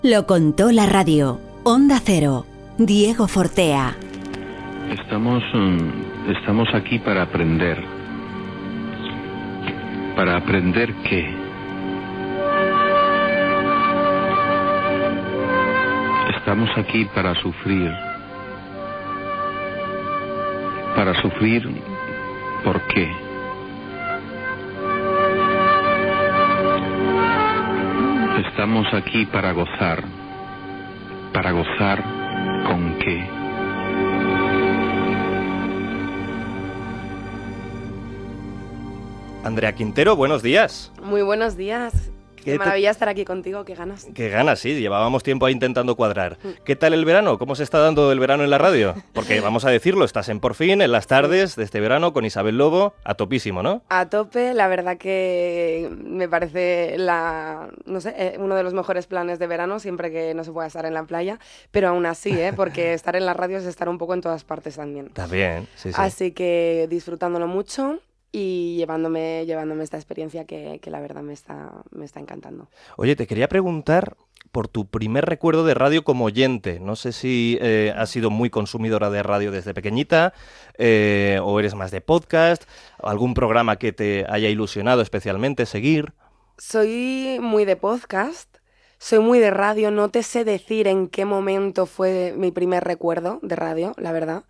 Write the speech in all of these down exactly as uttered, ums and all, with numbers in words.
Lo contó la radio. Onda Cero. Diego Fortea. Estamos, estamos aquí para aprender. ¿Para aprender qué? Estamos aquí para sufrir. Para sufrir, ¿por qué? Estamos aquí para gozar. ¿Para gozar con qué? Andrea Quintero, buenos días. Muy buenos días. Qué, Qué maravilla te... estar aquí contigo, qué ganas. Qué ganas, sí, llevábamos tiempo ahí intentando cuadrar. ¿Qué tal el verano? ¿Cómo se está dando el verano en la radio? Porque vamos a decirlo, estás en Por Fin, en las tardes de este verano con Isabel Lobo, a topísimo, ¿no? A tope, la verdad que me parece la, no sé, uno de los mejores planes de verano, siempre que no se pueda estar en la playa, pero aún así, ¿eh? Porque estar en la radio es estar un poco en todas partes también. Está bien, sí, sí. Así que disfrutándolo mucho. Y llevándome, llevándome esta experiencia que, que la verdad me está, me está encantando. Oye, te quería preguntar por tu primer recuerdo de radio como oyente. No sé si eh, has sido muy consumidora de radio desde pequeñita, eh, o eres más de podcast, algún programa que te haya ilusionado especialmente seguir. Soy muy de podcast, soy muy de radio. No te sé decir en qué momento fue mi primer recuerdo de radio, la verdad.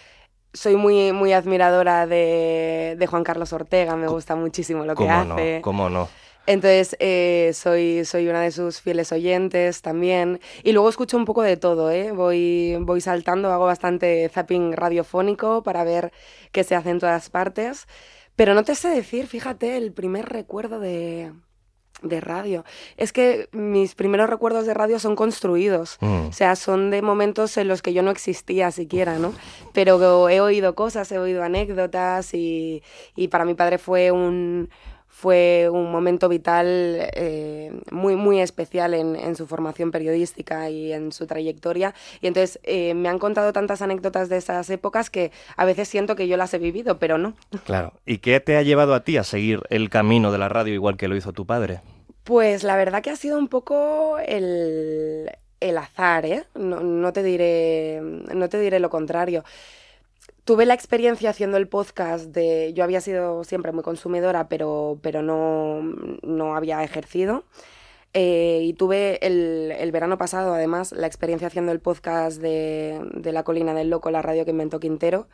Soy muy, muy admiradora de, de Juan Carlos Ortega, me gusta muchísimo lo que hace. No, ¿Cómo no? Entonces, eh, soy, soy una de sus fieles oyentes también. Y luego escucho un poco de todo, ¿eh? Voy, voy saltando, hago bastante zapping radiofónico para ver qué se hace en todas partes. Pero no te sé decir, fíjate, el primer recuerdo de... de radio. Es que mis primeros recuerdos de radio son construidos. Mm. O sea, son de momentos en los que yo no existía siquiera, ¿no? Pero he oído cosas, he oído anécdotas y, y para mi padre fue un, fue un momento vital eh, muy, muy especial en, en su formación periodística y en su trayectoria. Y entonces eh, me han contado tantas anécdotas de esas épocas que a veces siento que yo las he vivido, pero no. Claro. ¿Y qué te ha llevado a ti a seguir el camino de la radio igual que lo hizo tu padre? Pues la verdad que ha sido un poco el, el azar, ¿eh? No, no te diré, no te diré lo contrario. Tuve la experiencia haciendo el podcast de... Yo había sido siempre muy consumidora, pero, pero no, no había ejercido. Eh, y tuve el, el verano pasado, además, la experiencia haciendo el podcast de, de La Colina del Loco, la radio que inventó Quintero.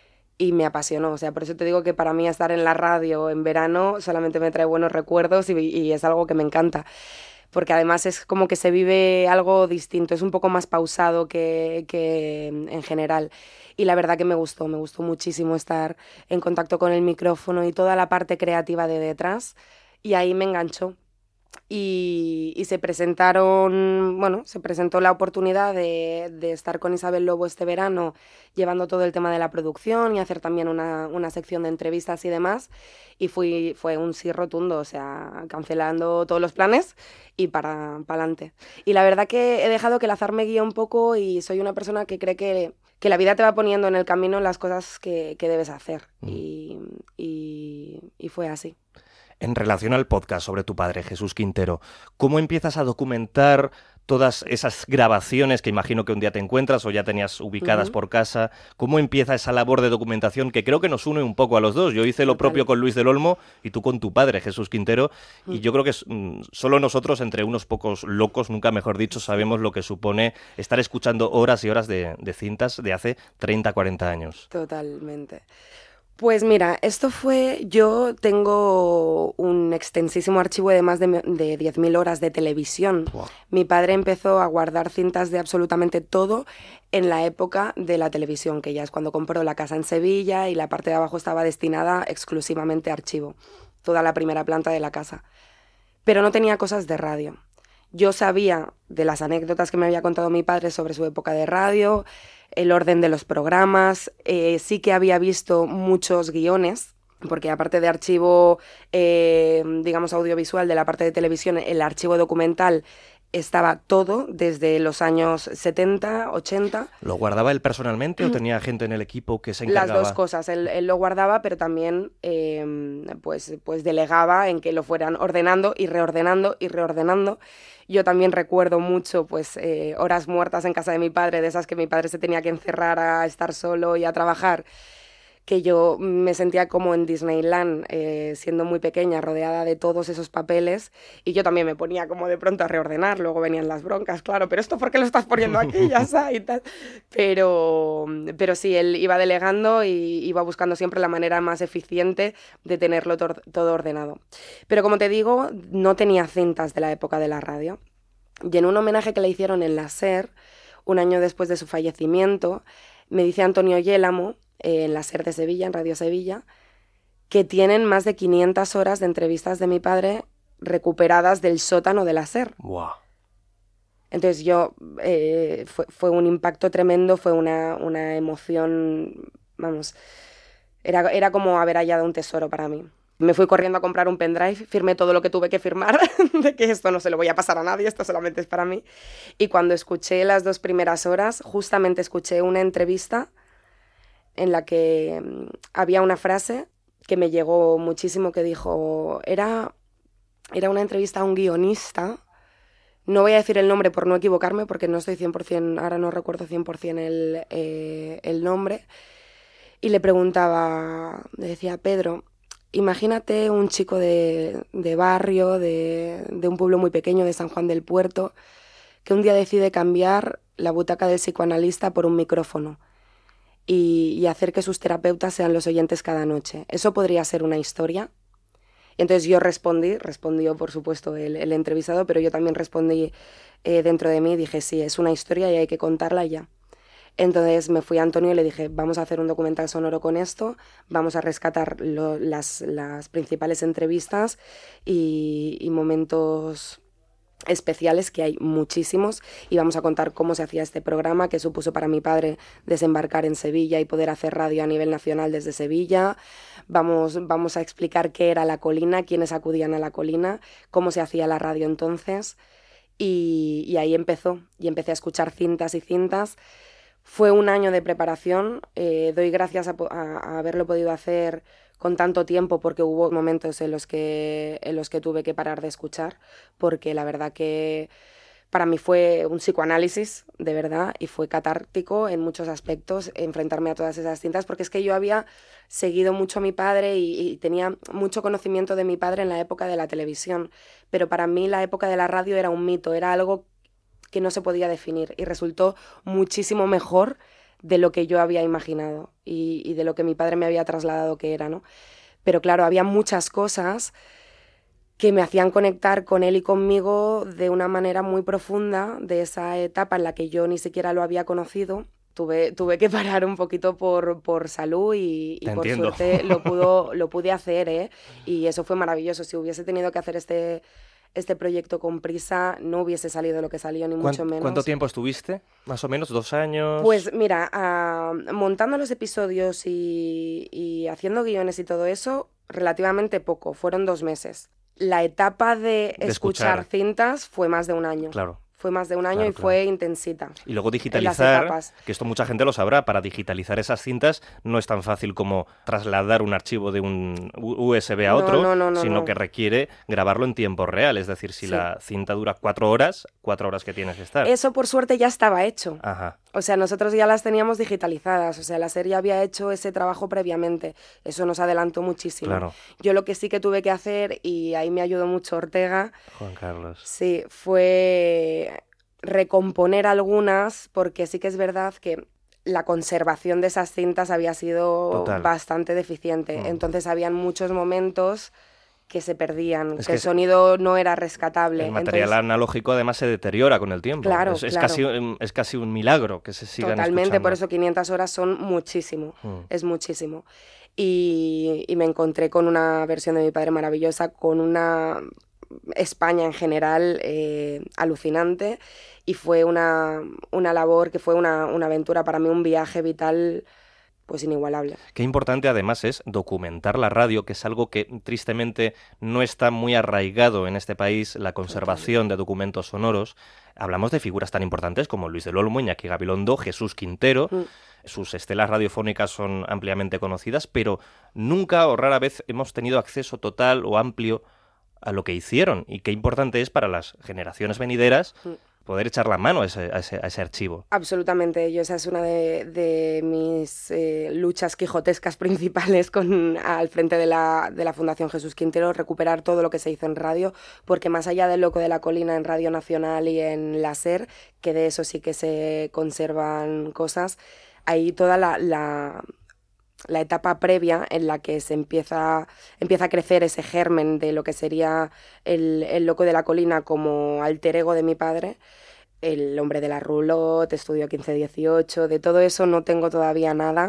Y me apasionó, o sea, por eso te digo que para mí estar en la radio en verano solamente me trae buenos recuerdos y, y es algo que me encanta, porque además es como que se vive algo distinto, es un poco más pausado que, que en general. Y la verdad que me gustó, me gustó muchísimo estar en contacto con el micrófono y toda la parte creativa de detrás, y ahí me enganchó. Y, y se presentaron, bueno, se presentó la oportunidad de, de estar con Isabel Lobo este verano llevando todo el tema de la producción y hacer también una, una sección de entrevistas y demás, y fui, fue un sí rotundo, o sea, cancelando todos los planes y para adelante. Y la verdad que he dejado que el azar me guíe un poco y soy una persona que cree que, que la vida te va poniendo en el camino las cosas que, que debes hacer, mm. y, y, y fue así. En relación al podcast sobre tu padre, Jesús Quintero, ¿cómo empiezas a documentar todas esas grabaciones que imagino que un día te encuentras o ya tenías ubicadas uh-huh. por casa? ¿Cómo empieza esa labor de documentación que creo que nos une un poco a los dos? Yo hice lo propio con Luis del Olmo y tú con tu padre, Jesús Quintero, uh-huh. y yo creo que mm, solo nosotros, entre unos pocos locos, nunca mejor dicho, sabemos lo que supone estar escuchando horas y horas de, de cintas de hace treinta, cuarenta años. Totalmente. Pues mira, esto fue, yo tengo un extensísimo archivo de más de, de diez mil horas de televisión. Wow. Mi padre empezó a guardar cintas de absolutamente todo en la época de la televisión, que ya es cuando compró la casa en Sevilla y la parte de abajo estaba destinada exclusivamente a archivo, toda la primera planta de la casa. Pero no tenía cosas de radio. Yo sabía de las anécdotas que me había contado mi padre sobre su época de radio, el orden de los programas, eh, sí que había visto muchos guiones, porque aparte de archivo, eh, digamos, audiovisual de la parte de televisión, el archivo documental estaba todo desde los años setenta, ochenta. ¿Lo guardaba él personalmente o tenía gente en el equipo que se encargaba? Las dos cosas. Él, él lo guardaba, pero también eh, pues, pues delegaba en que lo fueran ordenando y reordenando y reordenando. Yo también recuerdo mucho pues, eh, horas muertas en casa de mi padre, de esas que mi padre se tenía que encerrar a estar solo y a trabajar, que yo me sentía como en Disneyland, eh, siendo muy pequeña, rodeada de todos esos papeles, y yo también me ponía como de pronto a reordenar, luego venían las broncas, claro, pero ¿esto por qué lo estás poniendo aquí? Ya está, y tal. Pero, pero sí, él iba delegando y iba buscando siempre la manera más eficiente de tenerlo to- todo ordenado. Pero como te digo, no tenía cintas de la época de la radio, y en un homenaje que le hicieron en la SER, un año después de su fallecimiento, me dice Antonio Yélamo, en la SER de Sevilla, en Radio Sevilla, que tienen más de quinientas horas de entrevistas de mi padre recuperadas del sótano de la SER. Wow. Entonces yo, eh, fue, fue un impacto tremendo, fue una, una emoción, vamos, era, era como haber hallado un tesoro para mí. Me fui corriendo a comprar un pendrive, firmé todo lo que tuve que firmar, de que esto no se lo voy a pasar a nadie, esto solamente es para mí. Y cuando escuché las dos primeras horas, justamente escuché una entrevista en la que um, había una frase que me llegó muchísimo, que dijo, era, era una entrevista a un guionista, no voy a decir el nombre por no equivocarme, porque no estoy cien por ciento, ahora no recuerdo cien por ciento el, eh, el nombre, y le preguntaba, le decía, Pedro, imagínate un chico de, de barrio, de, de un pueblo muy pequeño, de San Juan del Puerto, que un día decide cambiar la butaca del psicoanalista por un micrófono. Y, y hacer que sus terapeutas sean los oyentes cada noche. ¿Eso podría ser una historia? Y entonces yo respondí, respondió por supuesto el, el entrevistado, pero yo también respondí eh, dentro de mí, dije sí, es una historia y hay que contarla ya. Entonces me fui a Antonio y le dije, vamos a hacer un documental sonoro con esto, vamos a rescatar lo, las, las principales entrevistas y, y momentos especiales, que hay muchísimos, y vamos a contar cómo se hacía este programa, que supuso para mi padre desembarcar en Sevilla y poder hacer radio a nivel nacional desde Sevilla. Vamos, vamos a explicar qué era La Colina, quiénes acudían a La Colina, cómo se hacía la radio entonces, y, y ahí empezó, y empecé a escuchar cintas y cintas. Fue un año de preparación, eh, doy gracias a, a, a haberlo podido hacer con tanto tiempo, porque hubo momentos en los que, en los que tuve que parar de escuchar, porque la verdad que para mí fue un psicoanálisis, de verdad, y fue catártico en muchos aspectos enfrentarme a todas esas cintas, porque es que yo había seguido mucho a mi padre y, y tenía mucho conocimiento de mi padre en la época de la televisión, pero para mí la época de la radio era un mito, era algo que no se podía definir, y resultó muchísimo mejor de lo que yo había imaginado y, y de lo que mi padre me había trasladado que era, ¿no? Pero claro, había muchas cosas que me hacían conectar con él y conmigo de una manera muy profunda, de esa etapa en la que yo ni siquiera lo había conocido. Tuve, tuve que parar un poquito por, por salud y, y por suerte lo, pudo, lo pude hacer, ¿eh? Y eso fue maravilloso. Si hubiese tenido que hacer este... este proyecto con prisa, no hubiese salido lo que salió, ni mucho menos. ¿Cuánto tiempo estuviste? ¿Más o menos? ¿Dos años? Pues mira, uh, montando los episodios y, y haciendo guiones y todo eso, relativamente poco, fueron dos meses. La etapa de, de escuchar, escuchar cintas fue más de un año. Claro. Fue más de un año Claro, y claro. fue intensita. Y luego digitalizar, que esto mucha gente lo sabrá, para digitalizar esas cintas no es tan fácil como trasladar un archivo de un U S B a No, otro, no, no, no, sino no. que requiere grabarlo en tiempo real. Es decir, si Sí. la cinta dura cuatro horas, cuatro horas que tienes que estar. Eso por suerte ya estaba hecho. Ajá. O sea, nosotros ya las teníamos digitalizadas, o sea, la serie había hecho ese trabajo previamente, eso nos adelantó muchísimo. Claro. Yo lo que sí que tuve que hacer, y ahí me ayudó mucho Ortega, Juan Carlos. sí, fue recomponer algunas, porque sí que es verdad que la conservación de esas cintas había sido Total. bastante deficiente, Mm. entonces habían muchos momentos que se perdían, Es que que el sonido no era rescatable. El material Entonces, analógico además se deteriora con el tiempo. Claro, es, es claro. Casi, un- es casi un milagro que se sigan totalmente, escuchando. por eso quinientas horas son muchísimo, Mm. es muchísimo. Y, y me encontré con una versión de mi padre maravillosa, con una España en general eh, alucinante, y fue una, una labor que fue una, una aventura para mí, un viaje vital pues inigualable. Qué importante además es documentar la radio, que es algo que tristemente no está muy arraigado en este país, la conservación de documentos sonoros. Hablamos de figuras tan importantes como Luis del Olmo, Iñaki Gabilondo, Jesús Quintero. Mm. Sus estelas radiofónicas son ampliamente conocidas, pero nunca o rara vez hemos tenido acceso total o amplio a lo que hicieron. Y qué importante es para las generaciones venideras mm. poder echar la mano a ese, a ese, a ese archivo. Absolutamente. Yo esa es una de, de mis eh, luchas quijotescas principales con, al frente de la, de la Fundación Jesús Quintero, recuperar todo lo que se hizo en radio, porque más allá del Loco de la Colina en Radio Nacional y en la SER, que de eso sí que se conservan cosas, ahí toda la... la la etapa previa en la que se empieza, empieza a crecer ese germen de lo que sería el, el Loco de la Colina como alter ego de mi padre, El hombre de la roulotte, Estudio quince dieciocho, de todo eso no tengo todavía nada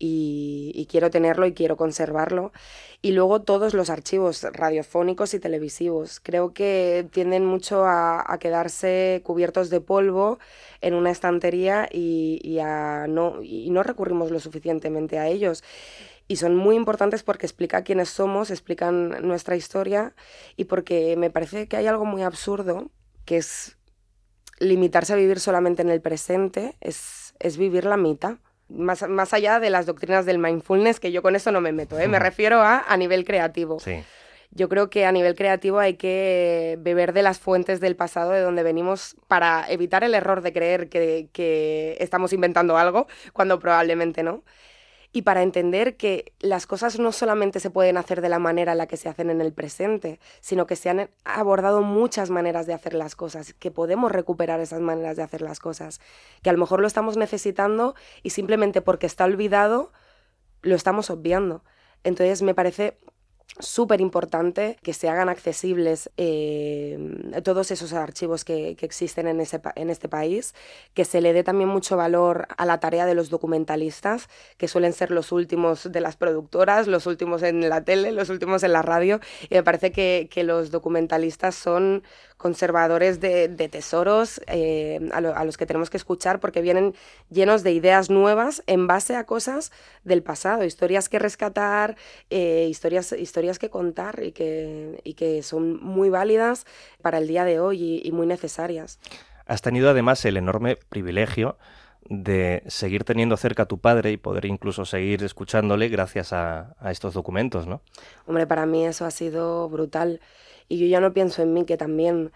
y, y quiero tenerlo y quiero conservarlo. Y luego todos los archivos radiofónicos y televisivos. Creo que tienden mucho a, a quedarse cubiertos de polvo en una estantería y, y, a no, y no recurrimos lo suficientemente a ellos. Y son muy importantes porque explican quiénes somos, explican nuestra historia y porque me parece que hay algo muy absurdo, que es limitarse a vivir solamente en el presente, es, es vivir la mitad. Más, más allá de las doctrinas del mindfulness, que yo con eso no me meto, ¿eh? Me refiero a a nivel creativo. Sí. Yo creo que a nivel creativo hay que beber de las fuentes del pasado, de donde venimos, para evitar el error de creer que, que estamos inventando algo, cuando probablemente no. Y para entender que las cosas no solamente se pueden hacer de la manera en la que se hacen en el presente, sino que se han abordado muchas maneras de hacer las cosas, que podemos recuperar esas maneras de hacer las cosas, que a lo mejor lo estamos necesitando y simplemente porque está olvidado lo estamos obviando. Entonces me parece súper importante que se hagan accesibles eh, todos esos archivos que, que existen en, ese, en este país, que se le dé también mucho valor a la tarea de los documentalistas, que suelen ser los últimos de las productoras, los últimos en la tele, los últimos en la radio, y me parece que, que los documentalistas son conservadores de, de tesoros eh, a, lo, a los que tenemos que escuchar, porque vienen llenos de ideas nuevas en base a cosas del pasado, historias que rescatar, eh, historias, historias que contar y que, y que son muy válidas para el día de hoy y, y muy necesarias. Has tenido además el enorme privilegio de seguir teniendo cerca a tu padre y poder incluso seguir escuchándole gracias a, a estos documentos, ¿no? Hombre, para mí eso ha sido brutal. Y yo ya no pienso en mí, que también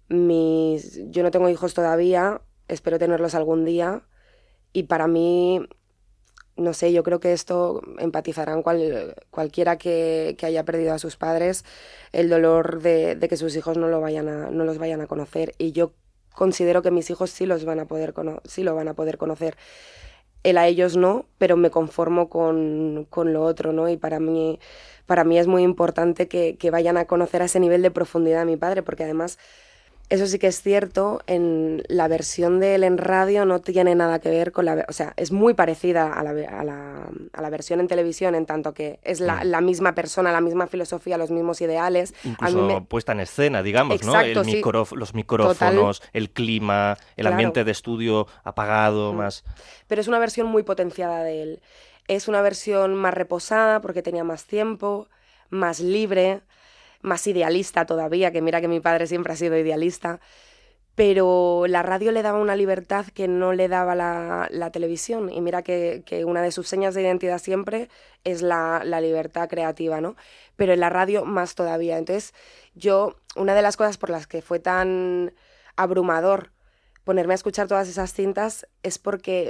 mis... yo no tengo hijos todavía, espero tenerlos algún día. Y para mí, no sé, yo creo que esto empatizarán cual, cualquiera que, que haya perdido a sus padres, el dolor de, de que sus hijos no, lo vayan a, no los vayan a conocer. Y yo considero que mis hijos sí, los van a poder cono- sí lo van a poder conocer. Él a ellos no, pero me conformo con, con lo otro, ¿no? Y para mí, para mí es muy importante que, que vayan a conocer a ese nivel de profundidad a mi padre, porque además, eso sí que es cierto, en la versión de él en radio no tiene nada que ver con la... O sea, es muy parecida a la, a la, a la versión en televisión, en tanto que es la, la misma persona, la misma filosofía, los mismos ideales. Incluso a mí me... puesta en escena, digamos, Exacto, ¿no? El sí. micro, los micrófonos, total. El clima, el Claro. ambiente de estudio apagado, mm. más... Pero es una versión muy potenciada de él. Es una versión más reposada porque tenía más tiempo, más libre, más idealista todavía, que mira que mi padre siempre ha sido idealista, pero la radio le daba una libertad que no le daba la, la televisión, y mira que, que una de sus señas de identidad siempre es la, la libertad creativa, ¿no? Pero en la radio más todavía. Entonces yo, una de las cosas por las que fue tan abrumador ponerme a escuchar todas esas cintas es porque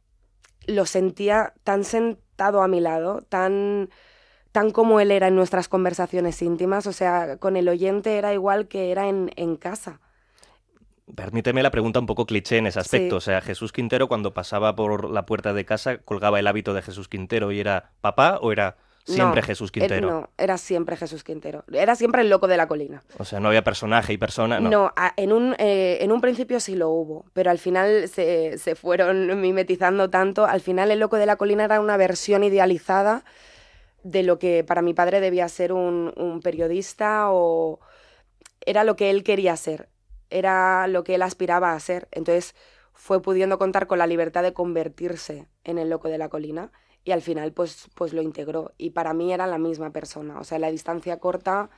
lo sentía tan sentado a mi lado, tan... tan como él era en nuestras conversaciones íntimas, o sea, con el oyente era igual que era en, en casa. Permíteme la pregunta un poco cliché en ese aspecto, sí. O sea, Jesús Quintero cuando pasaba por la puerta de casa colgaba el hábito de Jesús Quintero y era papá o era siempre no, Jesús Quintero. Él, no, era siempre Jesús Quintero, era siempre el loco de la colina. O sea, no había personaje y persona, ¿no? No, a, en, un, eh, en un principio sí lo hubo, pero al final se, se fueron mimetizando tanto, al final el loco de la colina era una versión idealizada de lo que para mi padre debía ser un, un periodista, o era lo que él quería ser, era lo que él aspiraba a ser. Entonces fue pudiendo contar con la libertad de convertirse en el loco de la colina y al final pues, pues lo integró. Y para mí era la misma persona, o sea, la distancia corta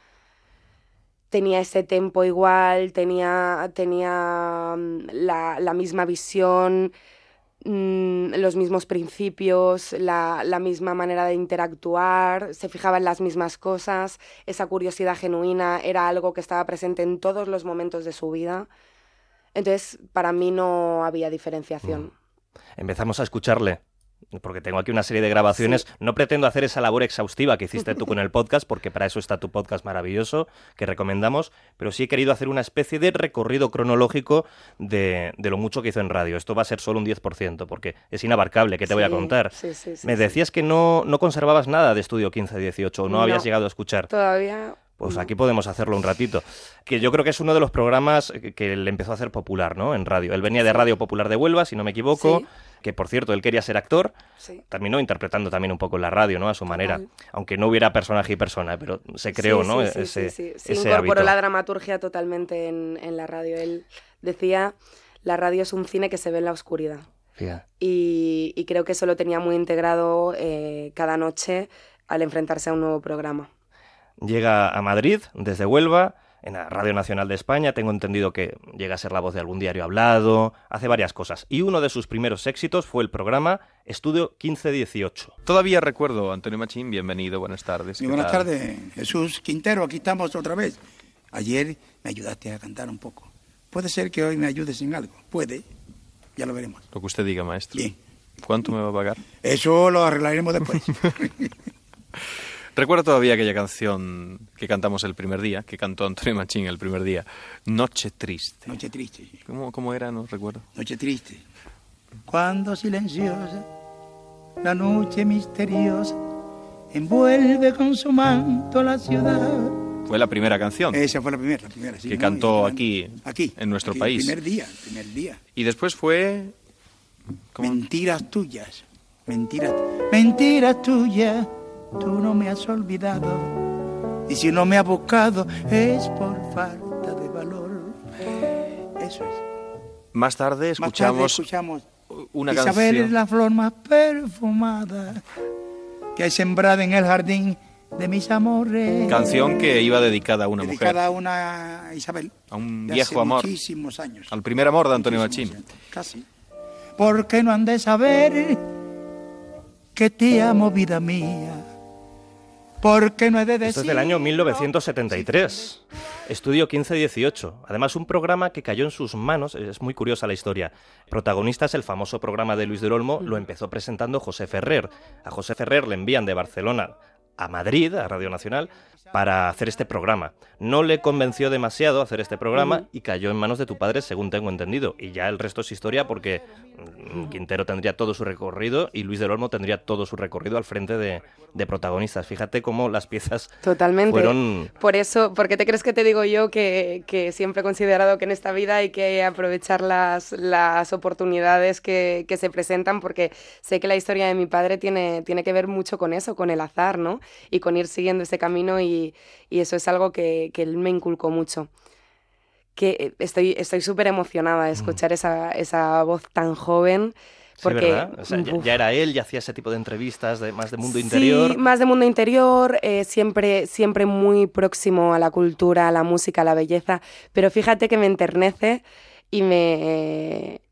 tenía ese tempo igual, tenía, tenía la, la misma visión, mmm, los mismos principios, la, la misma manera de interactuar, se fijaba en las mismas cosas, esa curiosidad genuina era algo que estaba presente en todos los momentos de su vida. Entonces, para mí no había diferenciación. Mm. Empezamos a escucharle, porque tengo aquí una serie de grabaciones. Sí. No pretendo hacer esa labor exhaustiva que hiciste tú con el podcast, porque para eso está tu podcast maravilloso, que recomendamos, pero sí he querido hacer una especie de recorrido cronológico de, de lo mucho que hizo en radio. Esto va a ser solo un diez por ciento, porque es inabarcable, ¿qué te sí, voy a contar? Sí, sí, sí, Me decías sí. que no, no conservabas nada de Estudio quince dieciocho, o no, no habías llegado a escuchar. Todavía... Pues aquí podemos hacerlo un ratito. Que yo creo que es uno de los programas que le empezó a hacer popular, ¿no? En radio. Él venía de Radio Popular de Huelva, si no me equivoco, sí. Que por cierto, él quería ser actor, sí. Terminó interpretando también un poco en la radio, ¿no? A su manera. Total. Aunque no hubiera personaje y persona, pero se creó, sí, ¿no? Sí, ese, sí, sí, sí. ese Se incorporó hábito. La dramaturgia totalmente en, en la radio. Él decía, la radio es un cine que se ve en la oscuridad. Fíjate. Y, y creo que eso lo tenía muy integrado eh, cada noche al enfrentarse a un nuevo programa. Llega a Madrid desde Huelva, en la Radio Nacional de España. Tengo entendido que llega a ser la voz de algún diario hablado, hace varias cosas. Y uno de sus primeros éxitos fue el programa Estudio quince dieciocho. Todavía recuerdo, Antonio Machín, bienvenido, buenas tardes. Muy buenas tal? tardes, Jesús Quintero, aquí estamos otra vez. Ayer me ayudaste a cantar un poco. Puede ser que hoy me ayudes en algo, puede, ya lo veremos. Lo que usted diga, maestro. Bien. ¿Cuánto me va a pagar? Eso lo arreglaremos después. Recuerdo todavía aquella canción que cantamos el primer día, que cantó Antonio Machín el primer día, Noche Triste. Noche Triste, sí. ¿Cómo, cómo era? No recuerdo. Noche Triste. Cuando silenciosa, la noche misteriosa, envuelve con su manto la ciudad. Fue la primera canción. Esa fue la primera, la primera, sí. Que ¿no? cantó Y, aquí, aquí, en nuestro aquí, país. El primer día, el primer día. Y después fue... ¿Cómo? Mentiras tuyas, mentiras, mentiras tuyas. Tú no me has olvidado, y si no me has buscado es por falta de valor. Eso es. Más tarde escuchamos, más tarde escuchamos una Isabel canción. Es la flor más perfumada que hay sembrada en el jardín de mis amores. Canción que iba dedicada a una dedicada mujer. Dedicada a una Isabel. A un de viejo hace amor. Muchísimos años. Al primer amor de Antonio Machín. Años, casi. ¿Por qué no han de saber que te amo, vida mía? Porque no he de decir... Esto es del año mil novecientos setenta y tres, Estudio quince dieciocho. Además, un programa que cayó en sus manos, es muy curiosa la historia. Protagonista es el famoso programa de Luis del Olmo, lo empezó presentando José Ferrer. A José Ferrer le envían de Barcelona a Madrid, a Radio Nacional, para hacer este programa. No le convenció demasiado hacer este programa y cayó en manos de tu padre, según tengo entendido. Y ya el resto es historia porque Quintero tendría todo su recorrido y Luis del Olmo tendría todo su recorrido al frente de, de protagonistas. Fíjate cómo las piezas Totalmente. fueron... Por eso, ¿por qué te crees que te digo yo que, que siempre he considerado que en esta vida hay que aprovechar las, las oportunidades que, que se presentan? Porque sé que la historia de mi padre tiene, tiene que ver mucho con eso, con el azar, ¿no? Y con ir siguiendo ese camino y, y eso es algo que, que él me inculcó mucho. Que estoy estoy súper emocionada de escuchar mm. esa, esa voz tan joven. Porque, sí, ¿verdad? O sea, ya, ya era él, ya hacía ese tipo de entrevistas de, más de mundo interior. Sí, más de mundo interior, eh, siempre, siempre muy próximo a la cultura, a la música, a la belleza. Pero fíjate que me enternece y me, eh,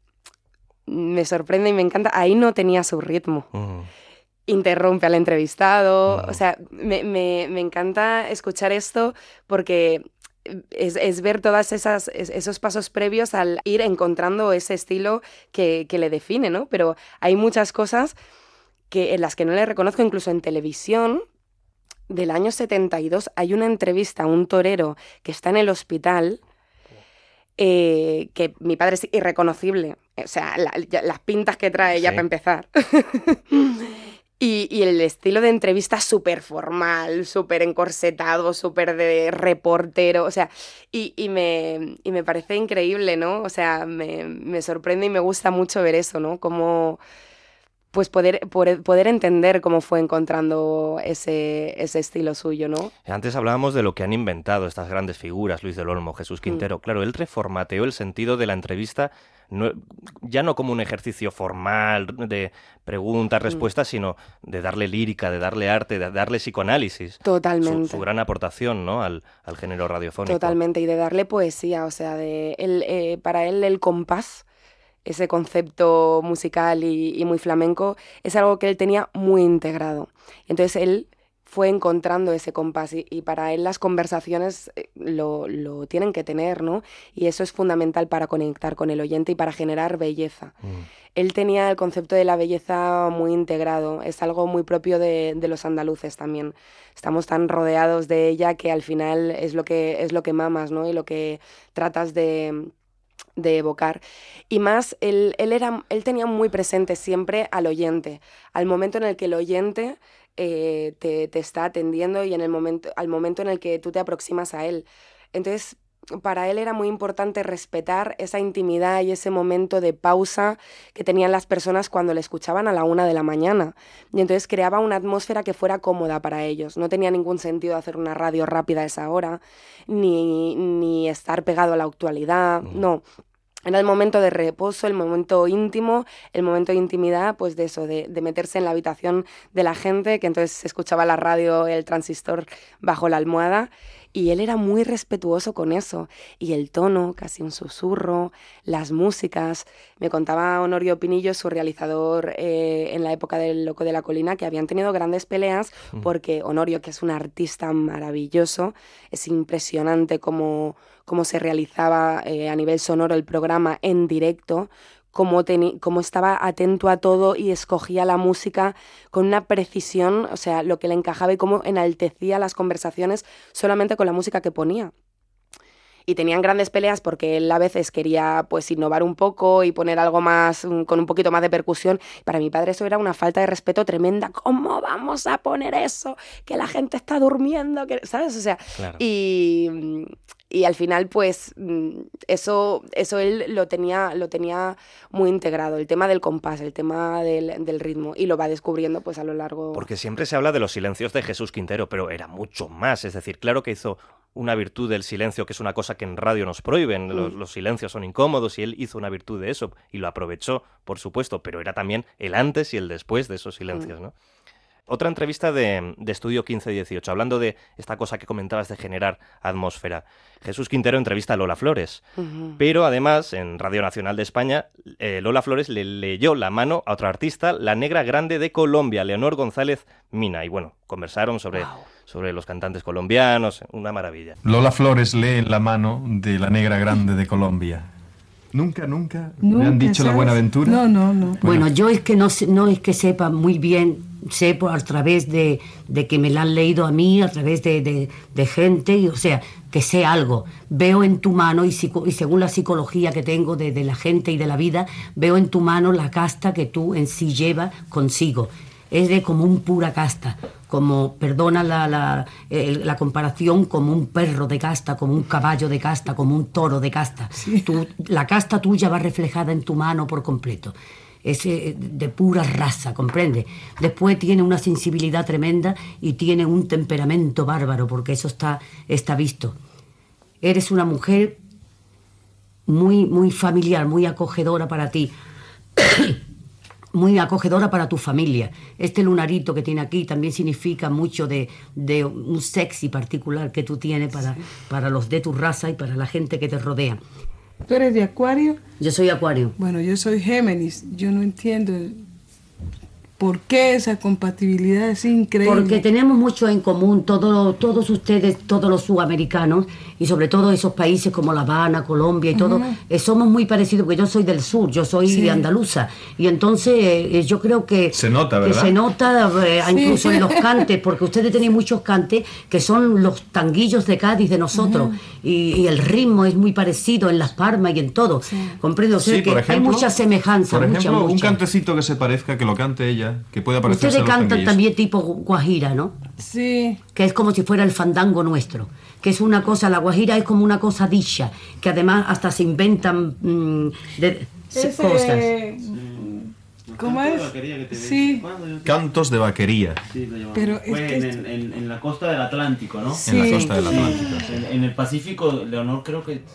me sorprende y me encanta. Ahí no tenía su ritmo. Mm. Interrumpe al entrevistado. Mm. O sea, me, me, me encanta escuchar esto porque... Es, es ver todos esos pasos previos al ir encontrando ese estilo que, que le define, ¿no? Pero hay muchas cosas que, en las que no le reconozco, incluso en televisión. Del año setenta y dos hay una entrevista a un torero que está en el hospital, eh, que mi padre es irreconocible. O sea, la, ya, las pintas que trae sí. ya para empezar. Y, y el estilo de entrevista súper formal, súper encorsetado, súper de reportero, o sea, y, y, me, y me parece increíble, ¿no? O sea, me, me sorprende y me gusta mucho ver eso, ¿no? Como, pues poder, poder, poder entender cómo fue encontrando ese, ese estilo suyo, ¿no? Antes hablábamos de lo que han inventado estas grandes figuras, Luis del Olmo, Jesús Quintero. Mm. Claro, él reformateó el sentido de la entrevista no, ya no como un ejercicio formal de preguntas, respuestas, mm. sino de darle lírica, de darle arte, de darle psicoanálisis. Totalmente. Su, su gran aportación, ¿no?, al, al género radiofónico. Totalmente, y de darle poesía, o sea, de él, eh, para él el compás, ese concepto musical y, y muy flamenco, es algo que él tenía muy integrado. Entonces él fue encontrando ese compás y, y para él las conversaciones lo, lo tienen que tener, ¿no? Y eso es fundamental para conectar con el oyente y para generar belleza. Mm. Él tenía el concepto de la belleza muy integrado, es algo muy propio de, de los andaluces también. Estamos tan rodeados de ella que al final es lo que, es lo que mamas, ¿no? Y lo que tratas de... de evocar. Y más, él, él, era, él tenía muy presente siempre al oyente, al momento en el que el oyente eh, te, te está atendiendo y en el momento, al momento en el que tú te aproximas a él. Entonces, para él era muy importante respetar esa intimidad y ese momento de pausa que tenían las personas cuando le escuchaban a la una de la mañana. Y entonces creaba una atmósfera que fuera cómoda para ellos. No tenía ningún sentido hacer una radio rápida a esa hora, ni, ni estar pegado a la actualidad, no. Era el momento de reposo, el momento íntimo, el momento de intimidad, pues de eso, de, de meterse en la habitación de la gente, que entonces se escuchaba la radio, el transistor bajo la almohada, y él era muy respetuoso con eso. Y el tono, casi un susurro, las músicas. Me contaba Honorio Pinillo, su realizador eh, en la época del Loco de la Colina, que habían tenido grandes peleas porque Honorio, que es un artista maravilloso, es impresionante cómo, cómo se realizaba eh, a nivel sonoro el programa en directo, Cómo, teni- cómo estaba atento a todo y escogía la música con una precisión, o sea, lo que le encajaba y cómo enaltecía las conversaciones solamente con la música que ponía. Y tenían grandes peleas porque él a veces quería pues innovar un poco y poner algo más, con un poquito más de percusión. Para mi padre eso era una falta de respeto tremenda. ¿Cómo vamos a poner eso? Que la gente está durmiendo, que, ¿sabes? O sea, claro. y... Y al final, pues, eso, eso él lo tenía, lo tenía muy integrado, el tema del compás, el tema del, del ritmo, y lo va descubriendo pues a lo largo... Porque siempre se habla de los silencios de Jesús Quintero, pero era mucho más, es decir, claro que hizo una virtud del silencio, que es una cosa que en radio nos prohíben, mm. los, los silencios son incómodos, y él hizo una virtud de eso, y lo aprovechó, por supuesto, pero era también el antes y el después de esos silencios, mm. ¿no? Otra entrevista de, de Estudio quince dieciocho, hablando de esta cosa que comentabas de generar atmósfera. Jesús Quintero entrevista a Lola Flores, uh-huh. pero además en Radio Nacional de España, eh, Lola Flores le leyó la mano a otra artista, la negra grande de Colombia, Leonor González Mina, y bueno, conversaron sobre, wow. sobre los cantantes colombianos, una maravilla. Lola Flores lee la mano de la negra grande de Colombia. ¿Nunca, nunca, nunca me han dicho ¿sabes? La Buenaventura? No, no, no. Bueno, bueno yo es que no, no es que sepa muy bien, sé por, a través de, de que me la han leído a mí, a través de, de, de gente, y, o sea, que sé algo. Veo en tu mano, y, psico, y según la psicología que tengo de, de la gente y de la vida, veo en tu mano la casta que tú en sí llevas consigo. Es de como un pura casta, como, perdona la, la, el, la comparación, como un perro de casta, como un caballo de casta, como un toro de casta. Sí. Tú, la casta tuya va reflejada en tu mano por completo. Es de pura raza, ¿comprende? Después tiene una sensibilidad tremenda y tiene un temperamento bárbaro, porque eso está, está visto. Eres una mujer muy, muy familiar, muy acogedora para ti. Muy acogedora para tu familia. Este lunarito que tiene aquí también significa mucho de, de un sexy particular que tú tienes para, sí. para los de tu raza y para la gente que te rodea. ¿Tú eres de Acuario? Yo soy Acuario. Bueno, yo soy Géminis. Yo no entiendo por qué esa compatibilidad es increíble. Porque tenemos mucho en común, todo, todos ustedes, todos los sudamericanos, y sobre todo esos países como La Habana, Colombia y todo, uh-huh. eh, somos muy parecidos, porque yo soy del sur, yo soy sí. andaluza, y entonces eh, yo creo que se nota, ¿verdad? Que se nota eh, sí. incluso en los cantes, porque ustedes tienen muchos cantes que son los tanguillos de Cádiz de nosotros, uh-huh. y, y el ritmo es muy parecido en Las Palmas y en todo, sí. comprendo, o sea sí, que ejemplo, hay mucha semejanza. Por ejemplo, mucha, un mucha. cantecito que se parezca, que lo cante ella, que puede parecerse a Ustedes los cantan tanguillos. También tipo guajira, ¿no? Sí. Que es como si fuera el fandango nuestro, que es una cosa, la guajira es como una cosa dicha, que además hasta se inventan mmm, de, Ese, cosas. ¿Cómo es? Sí. Cantos de vaquería. Sí, lo Pero Fue es que en, en, en la costa del Atlántico, ¿no? Sí. En la costa del Atlántico. En, en el Pacífico, Leonor creo que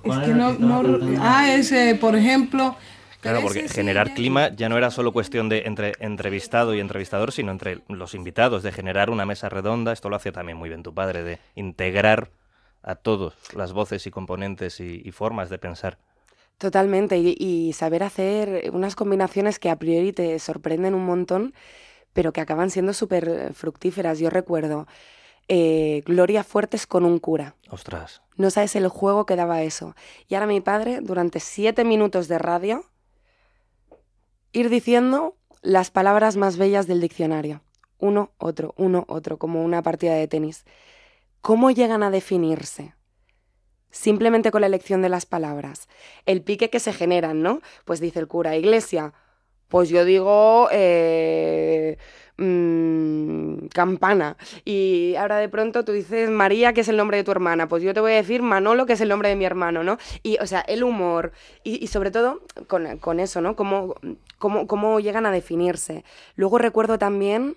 Es que no, no... Ah, ese, por ejemplo... Claro, porque generar clima ya no era solo cuestión de entre entrevistado y entrevistador, sino entre los invitados, de generar una mesa redonda. Esto lo hacía también muy bien tu padre, de integrar a todos las voces y componentes y, y formas de pensar. Totalmente, y, y saber hacer unas combinaciones que a priori te sorprenden un montón, pero que acaban siendo súper fructíferas. Yo recuerdo eh, Gloria Fuertes con un cura. Ostras. No sabes el juego que daba eso. Y ahora mi padre, durante siete minutos de radio, ir diciendo las palabras más bellas del diccionario. Uno, otro, uno, otro, como una partida de tenis. ¿Cómo llegan a definirse? Simplemente con la elección de las palabras. El pique que se generan, ¿no? Pues dice el cura, Iglesia, pues yo digo eh, mmm, campana. Y ahora de pronto tú dices María, que es el nombre de tu hermana. Pues yo te voy a decir Manolo, que es el nombre de mi hermano, ¿no? Y, o sea, el humor. Y, y sobre todo con, con eso, ¿no? Cómo, cómo, cómo llegan a definirse. Luego recuerdo también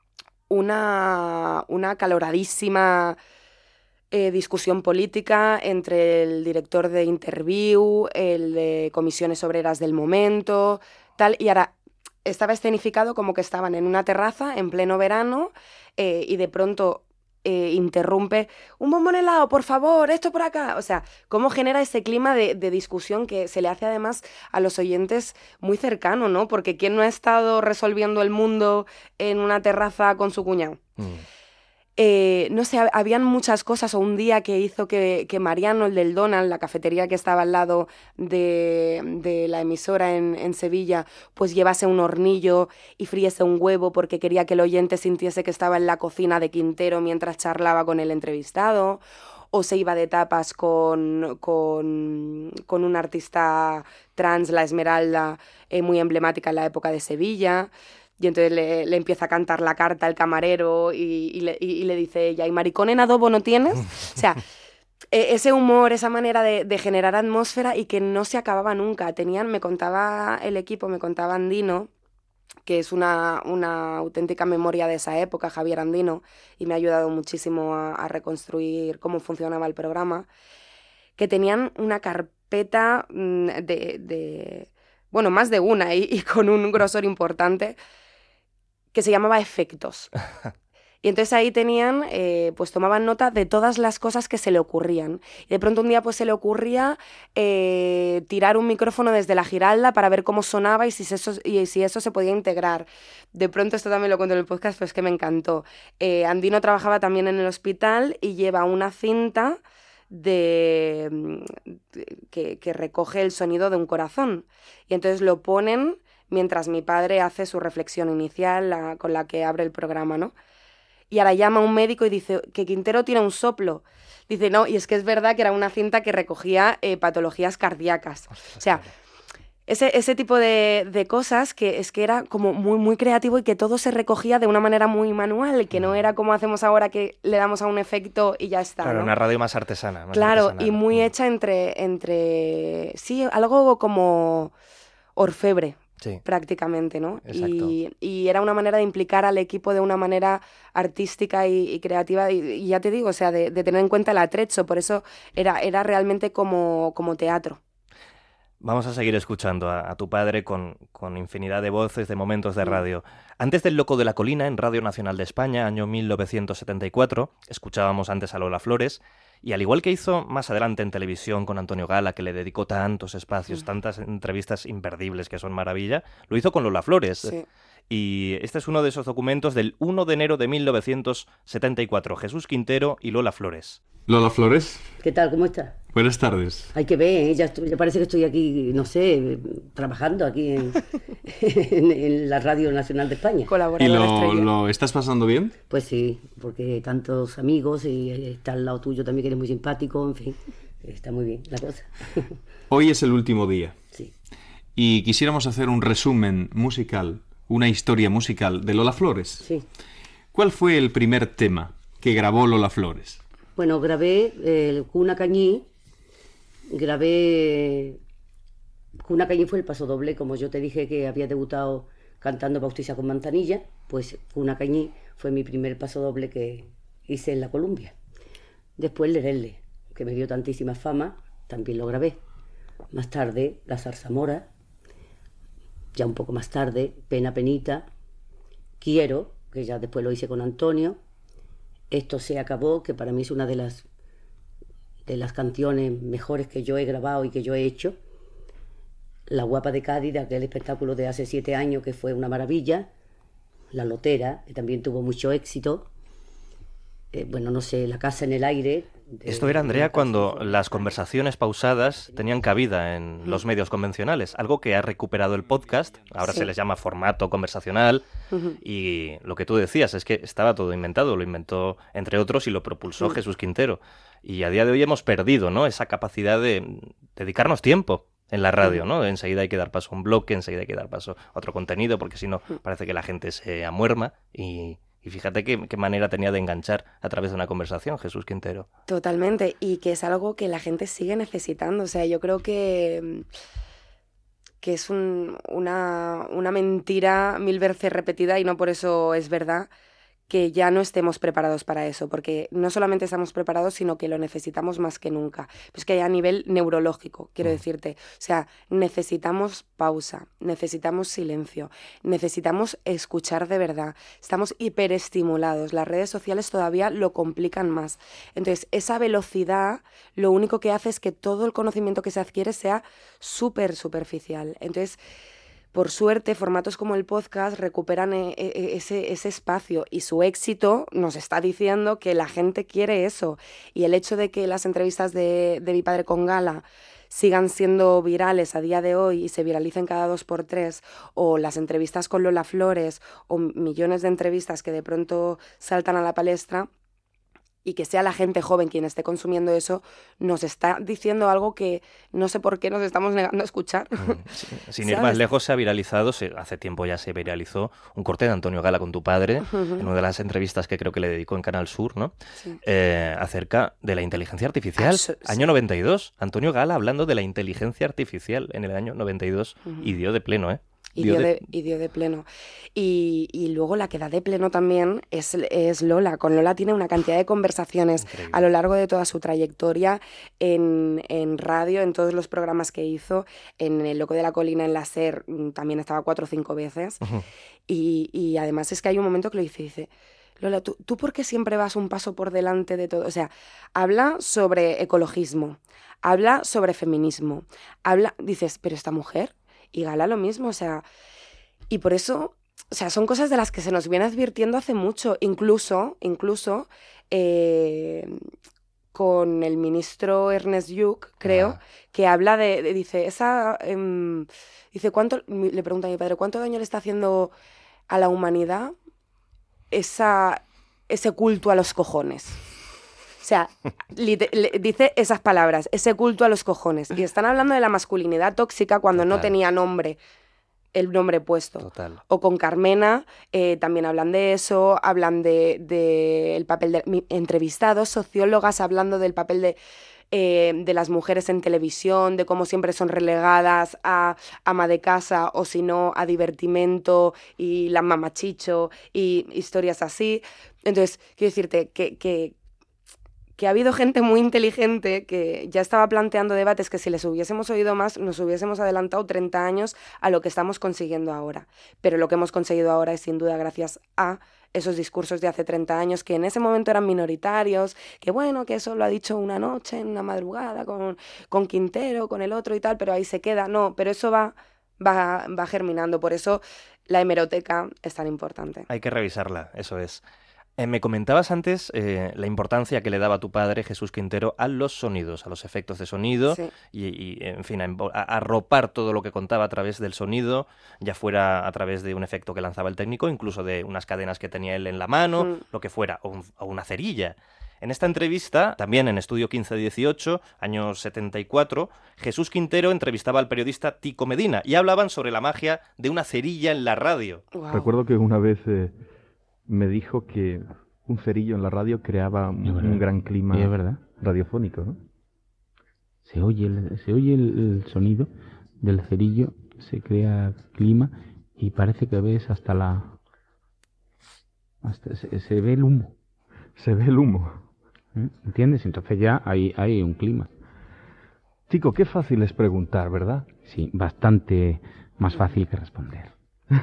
una, una acaloradísima... Eh, discusión política entre el director de Interview, el de Comisiones Obreras del momento, tal, y ahora estaba escenificado como que estaban en una terraza en pleno verano eh, y de pronto eh, interrumpe, un bombón helado, por favor, esto por acá, o sea, cómo genera ese clima de, de discusión que se le hace además a los oyentes muy cercano, ¿no? Porque ¿quién no ha estado resolviendo el mundo en una terraza con su cuñado? Mm. Eh, no sé, habían muchas cosas, o un día que hizo que, que Mariano, el del Donald, la cafetería que estaba al lado de, de la emisora en, en Sevilla, pues llevase un hornillo y friese un huevo porque quería que el oyente sintiese que estaba en la cocina de Quintero mientras charlaba con el entrevistado, o se iba de tapas con, con, con una artista trans, la Esmeralda, eh, muy emblemática en la época de Sevilla. Y entonces le, le empieza a cantar la carta al camarero y, y, le, y le dice ella, ¿y maricón en adobo no tienes? O sea, ese humor, esa manera de, de generar atmósfera y que no se acababa nunca. Tenían, me contaba el equipo, me contaba Andino, que es una, una auténtica memoria de esa época, Javier Andino, y me ha ayudado muchísimo a, a reconstruir cómo funcionaba el programa, que tenían una carpeta de... de bueno, más de una y, y con un grosor importante, que se llamaba efectos. Y entonces ahí tenían, eh, pues tomaban nota de todas las cosas que se le ocurrían. Y de pronto un día pues se le ocurría eh, tirar un micrófono desde la Giralda para ver cómo sonaba y si, eso, y si eso se podía integrar. De pronto, esto también lo cuento en el podcast, pero es que me encantó. Eh, Andino trabajaba también en el hospital y lleva una cinta de, de que, que recoge el sonido de un corazón. Y entonces lo ponen mientras mi padre hace su reflexión inicial, la, con la que abre el programa, ¿no? Y ahora llama a un médico y dice que Quintero tiene un soplo. Dice, no, y es que es verdad que era una cinta que recogía eh, patologías cardíacas. O sea, ese, ese tipo de, de cosas que es que era como muy, muy creativo y que todo se recogía de una manera muy manual, que no era como hacemos ahora que le damos a un efecto y ya está. Claro, ¿no? Una radio más artesana. Más claro, artesanal. Y muy hecha entre, entre... Sí, algo como orfebre. Sí. Prácticamente, ¿no? Y, y era una manera de implicar al equipo de una manera artística y, y creativa y, y ya te digo, o sea, de, de tener en cuenta el atrecho, por eso era, era realmente como, como teatro. Vamos a seguir escuchando a, a tu padre con, con infinidad de voces, de momentos de radio. Antes del Loco de la Colina, en Radio Nacional de España, año mil novecientos setenta y cuatro, escuchábamos antes a Lola Flores, y al igual que hizo más adelante en televisión con Antonio Gala, que le dedicó tantos espacios, sí. tantas entrevistas imperdibles que son maravilla, lo hizo con Lola Flores. Sí. Y este es uno de esos documentos del uno de enero de mil novecientos setenta y cuatro, Jesús Quintero y Lola Flores. Lola Flores. ¿Qué tal? ¿Cómo estás? Buenas tardes. Hay que ver, ¿eh? ya, estoy, ya parece que estoy aquí, no sé, trabajando aquí en, en, en la Radio Nacional de España. ¿Y lo, lo estás pasando bien? Pues sí, porque tantos amigos y está al lado tuyo también que eres muy simpático, en fin, está muy bien la cosa. Hoy es el último día. Sí. Y quisiéramos hacer un resumen musical, una historia musical de Lola Flores. Sí. ¿Cuál fue el primer tema que grabó Lola Flores? Bueno, grabé el Cuna Cañí, grabé... Cuna Cañí fue el paso doble, como yo te dije que había debutado cantando Bautista con Mantanilla, pues Cuna Cañí fue mi primer paso doble que hice en la Columbia. Después Lerele, que me dio tantísima fama, también lo grabé. Más tarde, La zarzamora, ya un poco más tarde, Pena Penita, Quiero, que ya después lo hice con Antonio, Esto se acabó, que para mí es una de las, de las canciones mejores que yo he grabado y que yo he hecho, La guapa de Cádiz, de aquel espectáculo de hace siete años que fue una maravilla, La lotera, que también tuvo mucho éxito, eh, bueno, no sé, La casa en el aire. De, Esto era, Andrea, cuando las conversaciones pausadas tenían cabida en los medios convencionales, algo que ha recuperado el podcast, ahora sí. Se les llama formato conversacional, uh-huh. Y lo que tú decías es que estaba todo inventado, lo inventó entre otros y lo propulsó uh-huh. Jesús Quintero, y a día de hoy hemos perdido, ¿no?, esa capacidad de dedicarnos tiempo en la radio, ¿no? Enseguida hay que dar paso a un bloque, enseguida hay que dar paso a otro contenido, porque si no parece que la gente se amuerma y... Y fíjate qué, qué manera tenía de enganchar a través de una conversación Jesús Quintero. Totalmente, y que es algo que la gente sigue necesitando. O sea, yo creo que, que es un, una, una mentira mil veces repetida, y no por eso es verdad, que ya no estemos preparados para eso, porque no solamente estamos preparados, sino que lo necesitamos más que nunca. Pues que a nivel neurológico, quiero mm. decirte. O sea, necesitamos pausa, necesitamos silencio, necesitamos escuchar de verdad. Estamos hiperestimulados, las redes sociales todavía lo complican más. Entonces, esa velocidad lo único que hace es que todo el conocimiento que se adquiere sea súper superficial. Entonces, por suerte, formatos como el podcast recuperan ese, ese espacio, y su éxito nos está diciendo que la gente quiere eso. Y el hecho de que las entrevistas de, de Mi padre con Gala sigan siendo virales a día de hoy y se viralicen cada dos por tres, o las entrevistas con Lola Flores, o millones de entrevistas que de pronto saltan a la palestra, y que sea la gente joven quien esté consumiendo eso, nos está diciendo algo que no sé por qué nos estamos negando a escuchar. Mm, sí, sin ir más lejos, se ha viralizado, se, hace tiempo ya se viralizó, un corte de Antonio Gala con tu padre, uh-huh. en una de las entrevistas que creo que le dedicó en Canal Sur, ¿no? Sí. Eh, acerca de la inteligencia artificial. Eso, año sí. noventa y dos, Antonio Gala hablando de la inteligencia artificial en el año noventa y dos, uh-huh. y dio de pleno, ¿eh? Y dio, de, y dio de pleno. Y, y luego la que da de pleno también es, es Lola. Con Lola tiene una cantidad de conversaciones increíble a lo largo de toda su trayectoria en, en radio, en todos los programas que hizo. En El loco de la colina, en la SER, también estaba cuatro o cinco veces. Uh-huh. Y, y además es que hay un momento que lo dice, dice... Lola, ¿tú, ¿tú por qué siempre vas un paso por delante de todo? O sea, habla sobre ecologismo, habla sobre feminismo, habla... Dices, pero esta mujer... Y Gala lo mismo, o sea, y por eso, o sea, son cosas de las que se nos viene advirtiendo hace mucho, incluso, incluso eh, con el ministro Ernest Lluch, creo, ah. que habla de, de dice, esa, eh, dice, ¿cuánto, le pregunta a mi padre, ¿cuánto daño le está haciendo a la humanidad esa, ese culto a los cojones? O sea, le, le, dice esas palabras, ese culto a los cojones. Y están hablando de la masculinidad tóxica cuando Total. No tenía nombre, el nombre puesto. Total. O con Carmena, eh, también hablan de eso, hablan de, de el papel de... Mi, entrevistados, sociólogas hablando del papel de, eh, de las mujeres en televisión, de cómo siempre son relegadas a ama de casa, o si no, a divertimento y la mamachicho y historias así. Entonces, quiero decirte que... que que ha habido gente muy inteligente que ya estaba planteando debates que si les hubiésemos oído más nos hubiésemos adelantado treinta años a lo que estamos consiguiendo ahora. Pero lo que hemos conseguido ahora es sin duda gracias a esos discursos de hace treinta años que en ese momento eran minoritarios, que bueno, que eso lo ha dicho una noche, en una madrugada, con, con Quintero, con el otro y tal, pero ahí se queda. No, pero eso va, va, va germinando. Por eso la hemeroteca es tan importante. Hay que revisarla, eso es. Eh, me comentabas antes eh, la importancia que le daba tu padre, Jesús Quintero, a los sonidos, a los efectos de sonido, sí. y, y, en fin, a, a arropar todo lo que contaba a través del sonido, ya fuera a través de un efecto que lanzaba el técnico, incluso de unas cadenas que tenía él en la mano, mm. lo que fuera, o, un, o una cerilla. En esta entrevista, también en Estudio quince dieciocho, año setenta y cuatro, Jesús Quintero entrevistaba al periodista Tico Medina y hablaban sobre la magia de una cerilla en la radio. Wow. Recuerdo que una vez... Eh... me dijo que un cerillo en la radio creaba un, un gran clima es verdad. radiofónico, ¿no? Se oye, el, se oye el, el sonido del cerillo, se crea clima y parece que ves hasta la... Hasta, se, se ve el humo. Se ve el humo. ¿Eh? ¿Entiendes? Entonces ya hay, hay un clima. Tico, qué fácil es preguntar, ¿verdad? Sí, bastante más fácil que responder.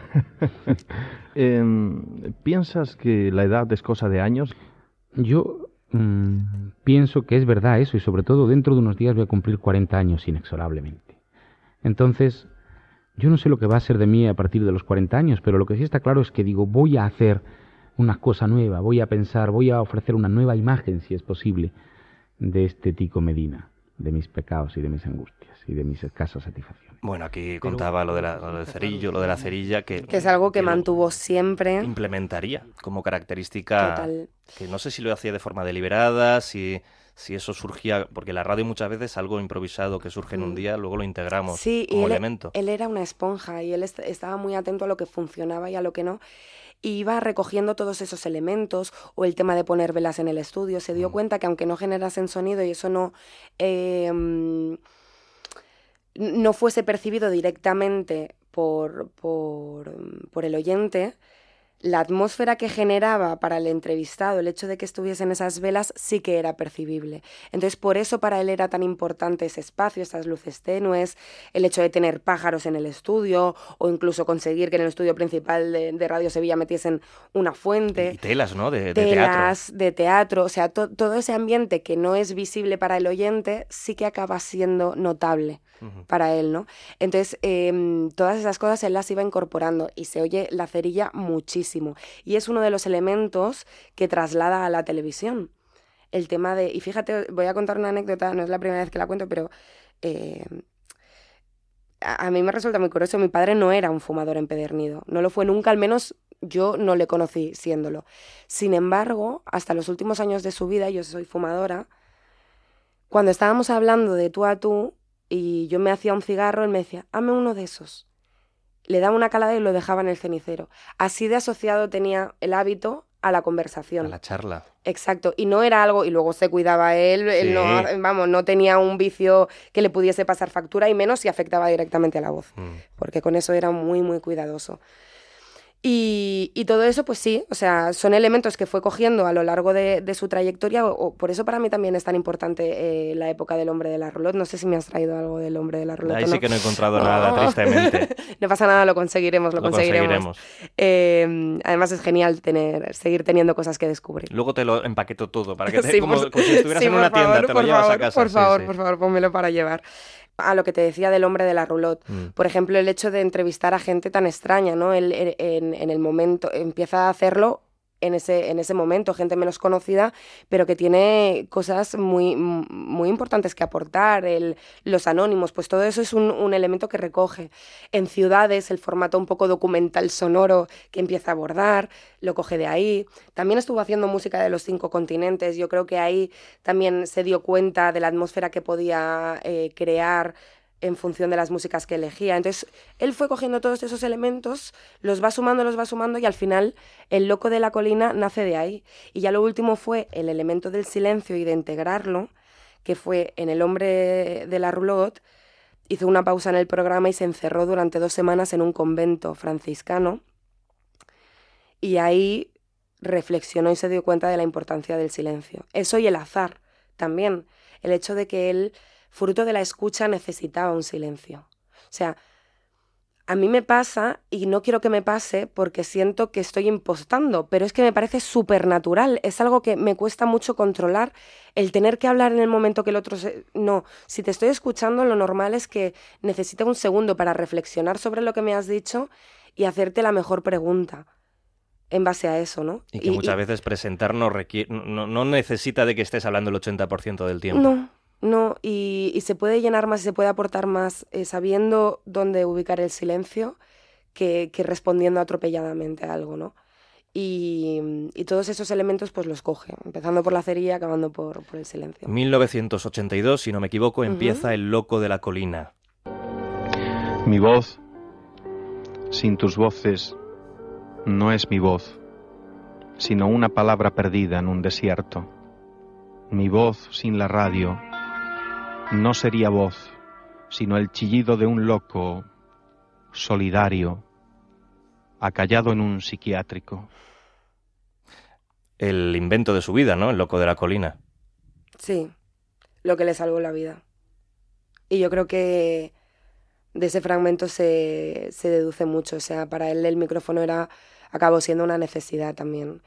eh, ¿Piensas que la edad es cosa de años? Yo mmm, pienso que es verdad eso, y sobre todo dentro de unos días voy a cumplir cuarenta años inexorablemente. Entonces, yo no sé lo que va a ser de mí a partir de los cuarenta años, pero lo que sí está claro es que digo, voy a hacer una cosa nueva, voy a pensar, voy a ofrecer una nueva imagen, si es posible, de este Tico Medina, de mis pecados y de mis angustias y de mis escasas satisfacciones. Bueno, aquí contaba lo, de la, lo del cerillo, lo de la cerilla, que, que es algo que, que mantuvo siempre. Implementaría como característica. Total. Que no sé si lo hacía de forma deliberada, si, si eso surgía, porque la radio muchas veces algo improvisado que surge en un día, luego lo integramos sí, como y él, elemento. Él era una esponja y él est- estaba muy atento a lo que funcionaba y a lo que no. Y iba recogiendo todos esos elementos, o el tema de poner velas en el estudio. Se dio mm. cuenta que aunque no generasen sonido y eso no, eh, no fuese percibido directamente por, por, por el oyente, la atmósfera que generaba para el entrevistado, el hecho de que estuviesen esas velas, sí que era percibible. Entonces, por eso para él era tan importante ese espacio, esas luces tenues, el hecho de tener pájaros en el estudio, o incluso conseguir que en el estudio principal de, de Radio Sevilla metiesen una fuente. Y telas, ¿no? De, de telas, teatro. de teatro. O sea, to, todo ese ambiente que no es visible para el oyente, sí que acaba siendo notable uh-huh. para él, ¿no? Entonces, eh, todas esas cosas él las iba incorporando y se oye la cerilla muchísimo. Y es uno de los elementos que traslada a la televisión. El tema de... Y fíjate, voy a contar una anécdota, no es la primera vez que la cuento, pero eh, a, a mí me resulta muy curioso. Mi padre no era un fumador empedernido. No lo fue nunca, al menos yo no le conocí siéndolo. Sin embargo, hasta los últimos años de su vida, yo soy fumadora, cuando estábamos hablando de tú a tú y yo me hacía un cigarro, él me decía, hazme uno de esos. Le daba una calada y lo dejaba en el cenicero. Así de asociado tenía el hábito a la conversación. A la charla. Exacto. Y no era algo... Y luego se cuidaba él. Sí. él no, vamos, no tenía un vicio que le pudiese pasar factura, y menos si afectaba directamente a la voz. Mm. Porque con eso era muy, muy cuidadoso. Y, y todo eso, pues sí, o sea, son elementos que fue cogiendo a lo largo de, de su trayectoria, o, o por eso para mí también es tan importante eh, la época del hombre de la roulotte. No sé si me has traído algo del hombre de la roulotte. Ahí ¿no? sí que no he encontrado no. nada, tristemente. No pasa nada, lo conseguiremos, lo, lo conseguiremos. conseguiremos. Eh, además es genial tener, seguir teniendo cosas que descubrir. Luego te lo empaqueto todo, para que te, sí, como, por, como si estuvieras sí, en una favor, tienda, te lo llevas favor, a casa. Por sí, favor, sí. por favor, pónmelo para llevar. A lo que te decía del hombre de la roulotte, mm. por ejemplo, el hecho de entrevistar a gente tan extraña, ¿no? Él, en, en el momento, empieza a hacerlo en ese, en ese momento, gente menos conocida, pero que tiene cosas muy, muy importantes que aportar, el, los anónimos, pues todo eso es un, un elemento que recoge. En ciudades, el formato un poco documental sonoro que empieza a abordar, lo coge de ahí. También estuvo haciendo música de los cinco continentes, yo creo que ahí también se dio cuenta de la atmósfera que podía eh, crear en función de las músicas que elegía. Entonces, él fue cogiendo todos esos elementos, los va sumando, los va sumando, y al final El loco de la colina nace de ahí. Y ya lo último fue el elemento del silencio y de integrarlo, que fue en El hombre de la roulotte. Hizo una pausa en el programa y se encerró durante dos semanas en un convento franciscano, y ahí reflexionó y se dio cuenta de la importancia del silencio. Eso y el azar también, el hecho de que él, fruto de la escucha, necesitaba un silencio. O sea, a mí me pasa, y no quiero que me pase porque siento que estoy impostando, pero es que me parece súper natural. Es algo que me cuesta mucho controlar, el tener que hablar en el momento que el otro... Se... No, si te estoy escuchando, lo normal es que necesite un segundo para reflexionar sobre lo que me has dicho y hacerte la mejor pregunta en base a eso, ¿no? Y que y, muchas y... veces presentar no, requiere, no, no necesita de que estés hablando el ochenta por ciento del tiempo. No. No, y, y se puede llenar más y se puede aportar más eh, sabiendo dónde ubicar el silencio que, que respondiendo atropelladamente a algo, ¿no? Y, y todos esos elementos pues los coge, empezando por la cerilla y acabando por, por el silencio. mil novecientos ochenta y dos, si no me equivoco, empieza uh-huh. El loco de la colina. Mi voz, sin tus voces, no es mi voz, sino una palabra perdida en un desierto. Mi voz sin la radio no sería voz, sino el chillido de un loco solidario, acallado en un psiquiátrico. El invento de su vida, ¿no? El loco de la colina. Sí, lo que le salvó la vida. Y yo creo que de ese fragmento se, se deduce mucho. O sea, para él el micrófono era, acabó siendo una necesidad también.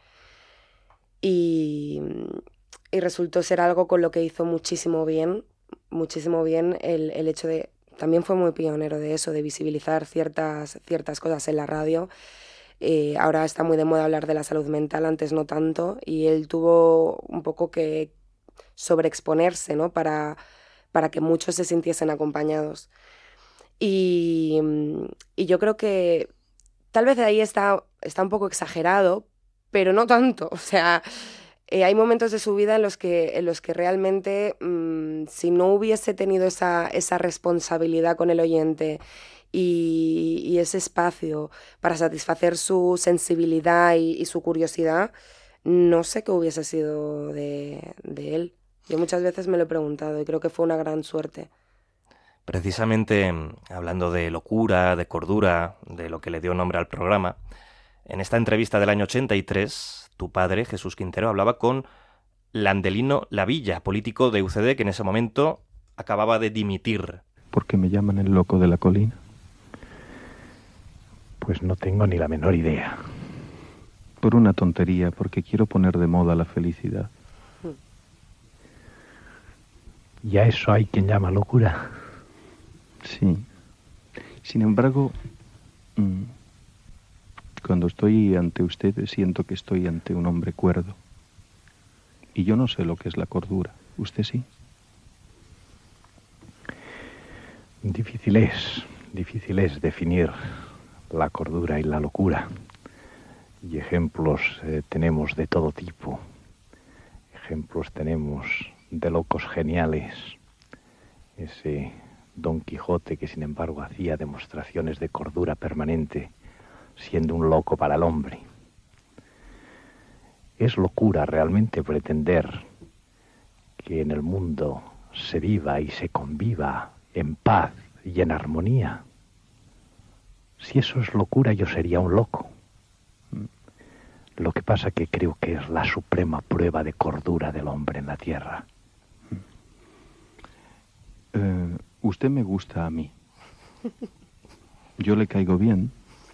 Y, y resultó ser algo con lo que hizo muchísimo bien, muchísimo bien el, el hecho de... También fue muy pionero de eso, de visibilizar ciertas, ciertas cosas en la radio. Eh, ahora está muy de moda hablar de la salud mental, antes no tanto, y él tuvo un poco que sobreexponerse, ¿no? Para, para que muchos se sintiesen acompañados. Y, y yo creo que tal vez de ahí está, está un poco exagerado, pero no tanto. O sea, eh, hay momentos de su vida en los que, en los que realmente, mmm, si no hubiese tenido esa, esa responsabilidad con el oyente y, y ese espacio para satisfacer su sensibilidad y, y su curiosidad, no sé qué hubiese sido de, de él. Yo muchas veces me lo he preguntado y creo que fue una gran suerte. Precisamente hablando de locura, de cordura, de lo que le dio nombre al programa, en esta entrevista del año ochenta y tres, tu padre, Jesús Quintero, hablaba con Landelino Lavilla, político de U C D que en ese momento acababa de dimitir. ¿Por qué me llaman el loco de la colina? Pues no tengo ni la menor idea. Por una tontería, porque quiero poner de moda la felicidad. ¿Y a eso hay quien llama locura? Sí. Sin embargo, cuando estoy ante usted siento que estoy ante un hombre cuerdo. Y yo no sé lo que es la cordura. ¿Usted sí? Difícil es, difícil es definir la cordura y la locura. Y ejemplos eh, tenemos de todo tipo. Ejemplos tenemos de locos geniales. Ese Don Quijote que sin embargo hacía demostraciones de cordura permanente, siendo un loco para el hombre. Es locura realmente pretender que en el mundo se viva y se conviva en paz y en armonía. Si eso es locura, yo sería un loco. Lo que pasa que creo que es la suprema prueba de cordura del hombre en la tierra. Eh, usted me gusta a mí. Yo le caigo bien.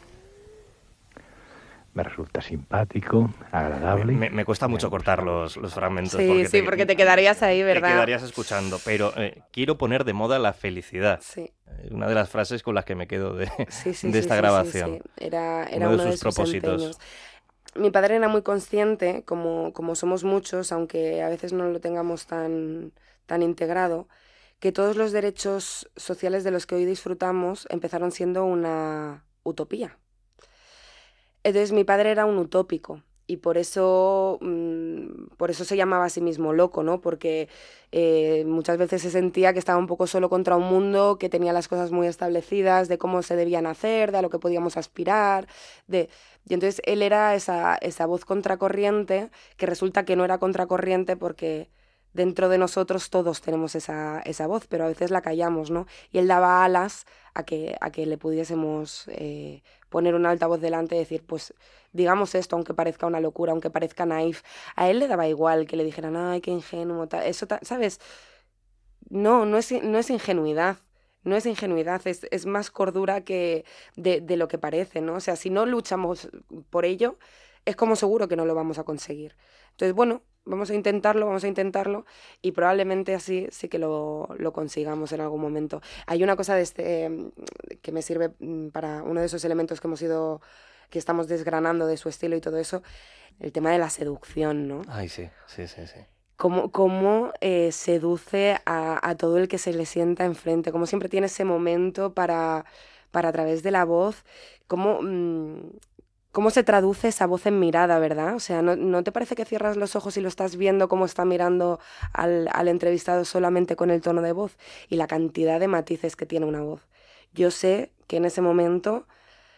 Me resulta simpático, agradable. Me, me cuesta mucho cortar los, los fragmentos. Sí, porque sí, te, porque te quedarías ahí, ¿verdad? Te quedarías escuchando, pero eh, quiero poner de moda la felicidad. Sí. Una de las frases con las que me quedo de, sí, sí, de esta sí, grabación. Sí, sí. Era, era uno, uno de sus, de sus propósitos. Empeños. Mi padre era muy consciente, como, como somos muchos, aunque a veces no lo tengamos tan, tan integrado, que todos los derechos sociales de los que hoy disfrutamos empezaron siendo una utopía. Entonces mi padre era un utópico y por eso, mmm, por eso se llamaba a sí mismo loco, ¿no? Porque eh, muchas veces se sentía que estaba un poco solo contra un mundo que tenía las cosas muy establecidas de cómo se debían hacer, de a lo que podíamos aspirar, de... Y entonces él era esa, esa voz contracorriente que resulta que no era contracorriente porque dentro de nosotros todos tenemos esa, esa voz, pero a veces la callamos, ¿no? Y él daba alas a que, a que le pudiésemos eh, poner un altavoz delante y decir, pues digamos esto, aunque parezca una locura, aunque parezca naif. A él le daba igual que le dijeran, ay, qué ingenuo, tal. Eso, tal, ¿sabes? No, no es, no es ingenuidad. No es ingenuidad, es, es más cordura que de, de lo que parece, ¿no? O sea, si no luchamos por ello, es como seguro que no lo vamos a conseguir. Entonces, bueno, vamos a intentarlo, vamos a intentarlo y probablemente así sí que lo, lo consigamos en algún momento. Hay una cosa de este que me sirve para uno de esos elementos que hemos ido, que estamos desgranando de su estilo y todo eso, el tema de la seducción, ¿no? Ay, sí, sí, sí, sí. Cómo, cómo eh, seduce a, a todo el que se le sienta enfrente, cómo siempre tiene ese momento para, para a través de la voz, cómo, mmm, cómo se traduce esa voz en mirada, ¿verdad? O sea, ¿no, ¿no te parece que cierras los ojos y lo estás viendo cómo está mirando al, al entrevistado solamente con el tono de voz y la cantidad de matices que tiene una voz? Yo sé que en ese momento...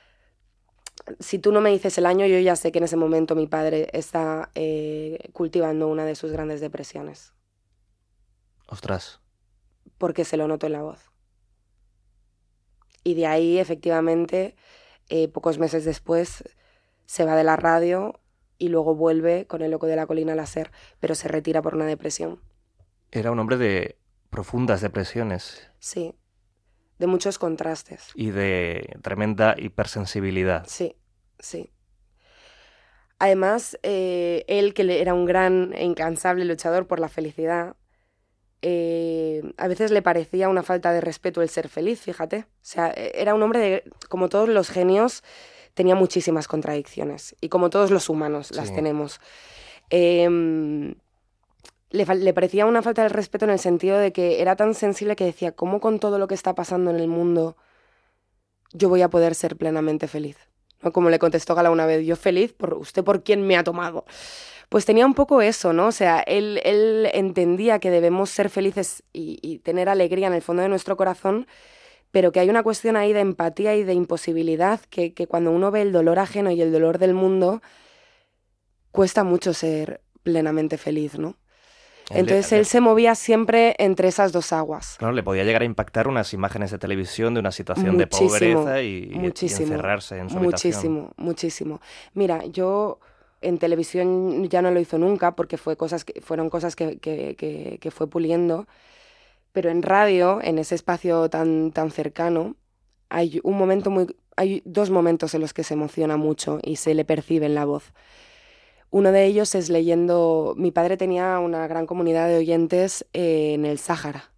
Si tú no me dices el año, yo ya sé que en ese momento mi padre está eh, cultivando una de sus grandes depresiones. Ostras. Porque se lo noto en la voz. Y de ahí, efectivamente, eh, pocos meses después, se va de la radio y luego vuelve con El loco de la colina al SER, pero se retira por una depresión. Era un hombre de profundas depresiones. Sí, de muchos contrastes. Y de tremenda hipersensibilidad. Sí, sí. Además, eh, él, que era un gran e incansable luchador por la felicidad, eh, a veces le parecía una falta de respeto el ser feliz, fíjate. O sea, era un hombre de, como todos los genios, tenía muchísimas contradicciones. Y como todos los humanos las Sí. tenemos. Eh, le, le parecía una falta de respeto en el sentido de que era tan sensible que decía, ¿cómo con todo lo que está pasando en el mundo yo voy a poder ser plenamente feliz? ¿No? Como le contestó Gala una vez, yo feliz por usted por quién me ha tomado. Pues tenía un poco eso, ¿no? O sea, él, él entendía que debemos ser felices y, y tener alegría en el fondo de nuestro corazón, pero que hay una cuestión ahí de empatía y de imposibilidad que, que cuando uno ve el dolor ajeno y el dolor del mundo, cuesta mucho ser plenamente feliz, ¿no? Entonces él se movía siempre entre esas dos aguas. Claro, le podía llegar a impactar unas imágenes de televisión de una situación Muchísimo, de pobreza y, muchísimo, y encerrarse en su muchísimo, habitación. muchísimo. Mira, yo en televisión ya no lo hizo nunca porque fue cosas que, fueron cosas que, que, que, que fue puliendo, pero en radio, en ese espacio tan, tan cercano, hay un momento muy, hay dos momentos en los que se emociona mucho y se le percibe en la voz. Uno de ellos es leyendo... Mi padre tenía una gran comunidad de oyentes eh, en el Sáhara.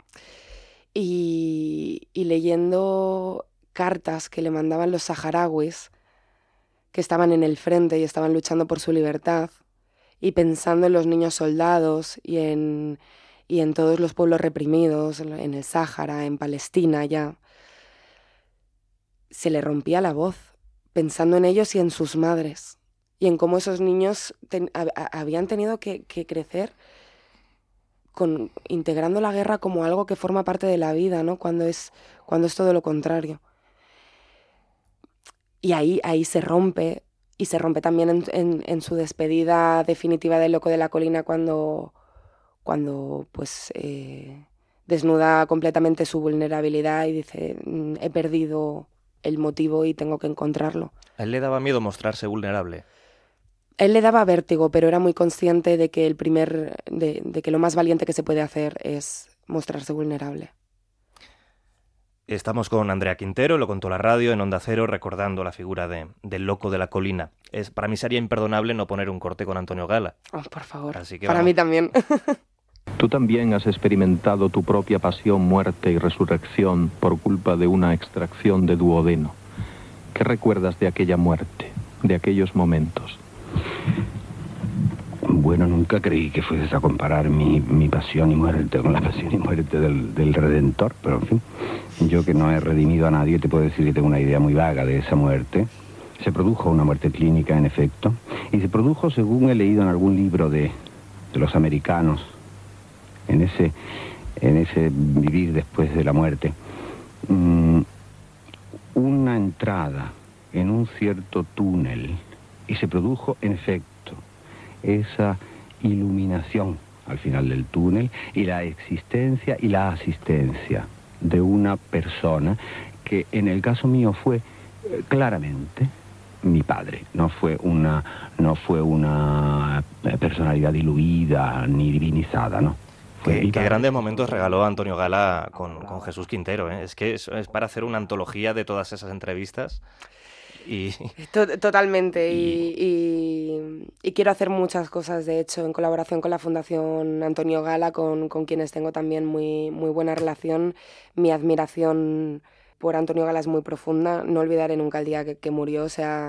Y, y leyendo cartas que le mandaban los saharauis, que estaban en el frente y estaban luchando por su libertad, y pensando en los niños soldados y en, y en todos los pueblos reprimidos, en el Sáhara, en Palestina ya, se le rompía la voz, pensando en ellos y en sus madres. Y en cómo esos niños ten, a, a, habían tenido que, que crecer con, integrando la guerra como algo que forma parte de la vida, ¿no? Cuando es, cuando es todo lo contrario. Y ahí, ahí se rompe, y se rompe también en, en, en su despedida definitiva del Loco de la Colina cuando, cuando pues, eh, desnuda completamente su vulnerabilidad y dice, he perdido el motivo y tengo que encontrarlo. A él le daba miedo mostrarse vulnerable. Él le daba vértigo, pero era muy consciente de que el primer, de, de que lo más valiente que se puede hacer es mostrarse vulnerable. Estamos con Andrea Quintero, lo contó la radio en Onda Cero, recordando la figura de, del Loco de la Colina. Es, para mí sería imperdonable no poner un corte con Antonio Gala. Oh, por favor, Así que para vamos. mí también. Tú también has experimentado tu propia pasión, muerte y resurrección por culpa de una extracción de duodeno. ¿Qué recuerdas de aquella muerte, de aquellos momentos? Bueno, nunca creí que fueses a comparar mi, mi pasión y muerte con la pasión y muerte del, del Redentor, pero en fin, yo que no he redimido a nadie te puedo decir que tengo una idea muy vaga de esa muerte. Se produjo una muerte clínica, en efecto, y se produjo, según he leído en algún libro de, de los americanos, en ese, en ese vivir después de la muerte, mmm, una entrada en un cierto túnel, y se produjo, en efecto, esa iluminación al final del túnel y la existencia y la asistencia de una persona que en el caso mío fue eh, claramente mi padre. No fue una, no fue una personalidad diluida ni divinizada, ¿no? Fue Qué, qué grandes momentos regaló Antonio Gala con, con Jesús Quintero, ¿eh? Es que es, es para hacer una antología de todas esas entrevistas. Y... Totalmente, y, y, y quiero hacer muchas cosas, de hecho, en colaboración con la Fundación Antonio Gala, con, con quienes tengo también muy, muy buena relación. Mi admiración por Antonio Gala es muy profunda, no olvidaré nunca el día que, que murió, o sea,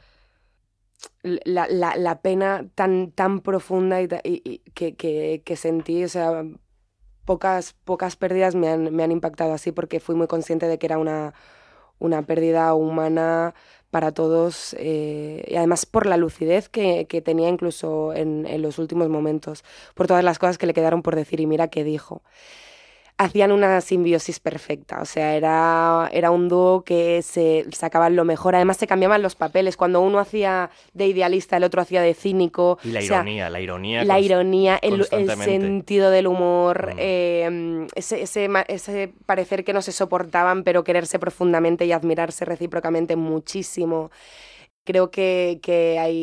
la, la, la pena tan, tan profunda y, y, y que, que, que sentí, o sea, pocas, pocas pérdidas me han, me han impactado así, porque fui muy consciente de que era una, una pérdida humana para todos, eh, y además por la lucidez que, que tenía incluso en, en los últimos momentos, por todas las cosas que le quedaron por decir, y mira qué dijo. Hacían una simbiosis perfecta, o sea, era, era un dúo que se sacaban lo mejor, además se cambiaban los papeles, cuando uno hacía de idealista, el otro hacía de cínico. Y la o sea, ironía, la ironía. La ironía, el, el constantemente. sentido del humor, Mm. eh, ese, ese, ese parecer que no se soportaban, pero quererse profundamente y admirarse recíprocamente muchísimo. Creo que, que hay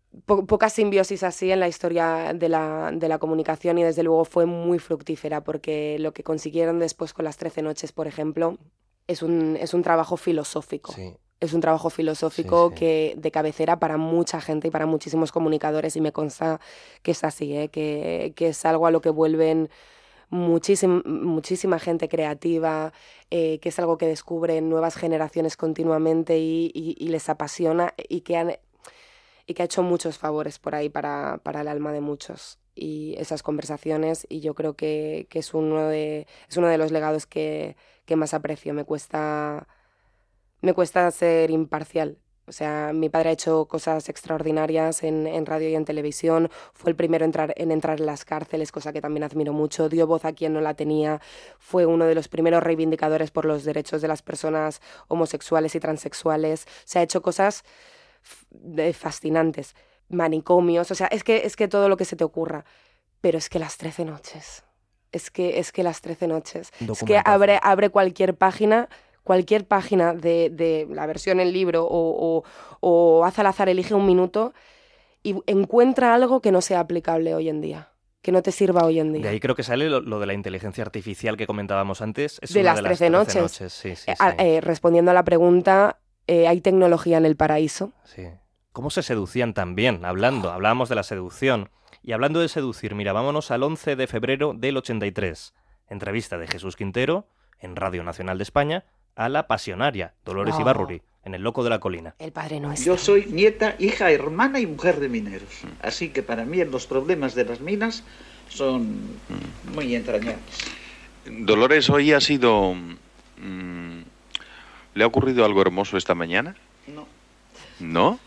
po- poca simbiosis así en la historia de la, de la comunicación, y desde luego fue muy fructífera, porque lo que consiguieron después con Las trece noches, por ejemplo, es un, es un trabajo filosófico. Sí. Es un trabajo filosófico Sí, sí. que de cabecera para mucha gente y para muchísimos comunicadores, y me consta que es así, ¿eh? que, que es algo a lo que vuelven muchísim, muchísima gente creativa, eh, que es algo que descubren nuevas generaciones continuamente y, y, y les apasiona, y que, han, y que ha hecho muchos favores por ahí para, para el alma de muchos. Y esas conversaciones, y yo creo que, que es, uno de, es uno de los legados que, que más aprecio. Me cuesta... Me cuesta ser imparcial. O sea, mi padre ha hecho cosas extraordinarias en, en radio y en televisión. Fue el primero en entrar, en entrar en las cárceles, cosa que también admiro mucho. Dio voz a quien no la tenía. Fue uno de los primeros reivindicadores por los derechos de las personas homosexuales y transexuales. Se ha hecho cosas f- fascinantes. Manicomios. O sea, es que, es que todo lo que se te ocurra. Pero es que Las trece noches. Es que, es que Las trece noches. Es que abre, abre cualquier página... Cualquier página de, de la versión en libro o, o, o haz al azar, elige un minuto y encuentra algo que no sea aplicable hoy en día, que no te sirva hoy en día. De ahí creo que sale lo, lo de la inteligencia artificial que comentábamos antes. Es de, una las de las trece noches. noches. Sí, sí, Eh, sí. eh, respondiendo a la pregunta, eh, ¿hay tecnología en el paraíso? Sí. ¿Cómo se seducían también? Hablando, hablábamos de la seducción. Y hablando de seducir, mira, vámonos al once de febrero del ochenta y tres. Entrevista de Jesús Quintero en Radio Nacional de España a la pasionaria Dolores Oh. Ibarruri, en El loco de la colina. El padre nuestro. Yo soy nieta, hija, hermana y mujer de mineros. Así que para mí los problemas de las minas son muy entrañables. Dolores, hoy ha sido... mm, ¿le ha ocurrido algo hermoso esta mañana? No. ¿No?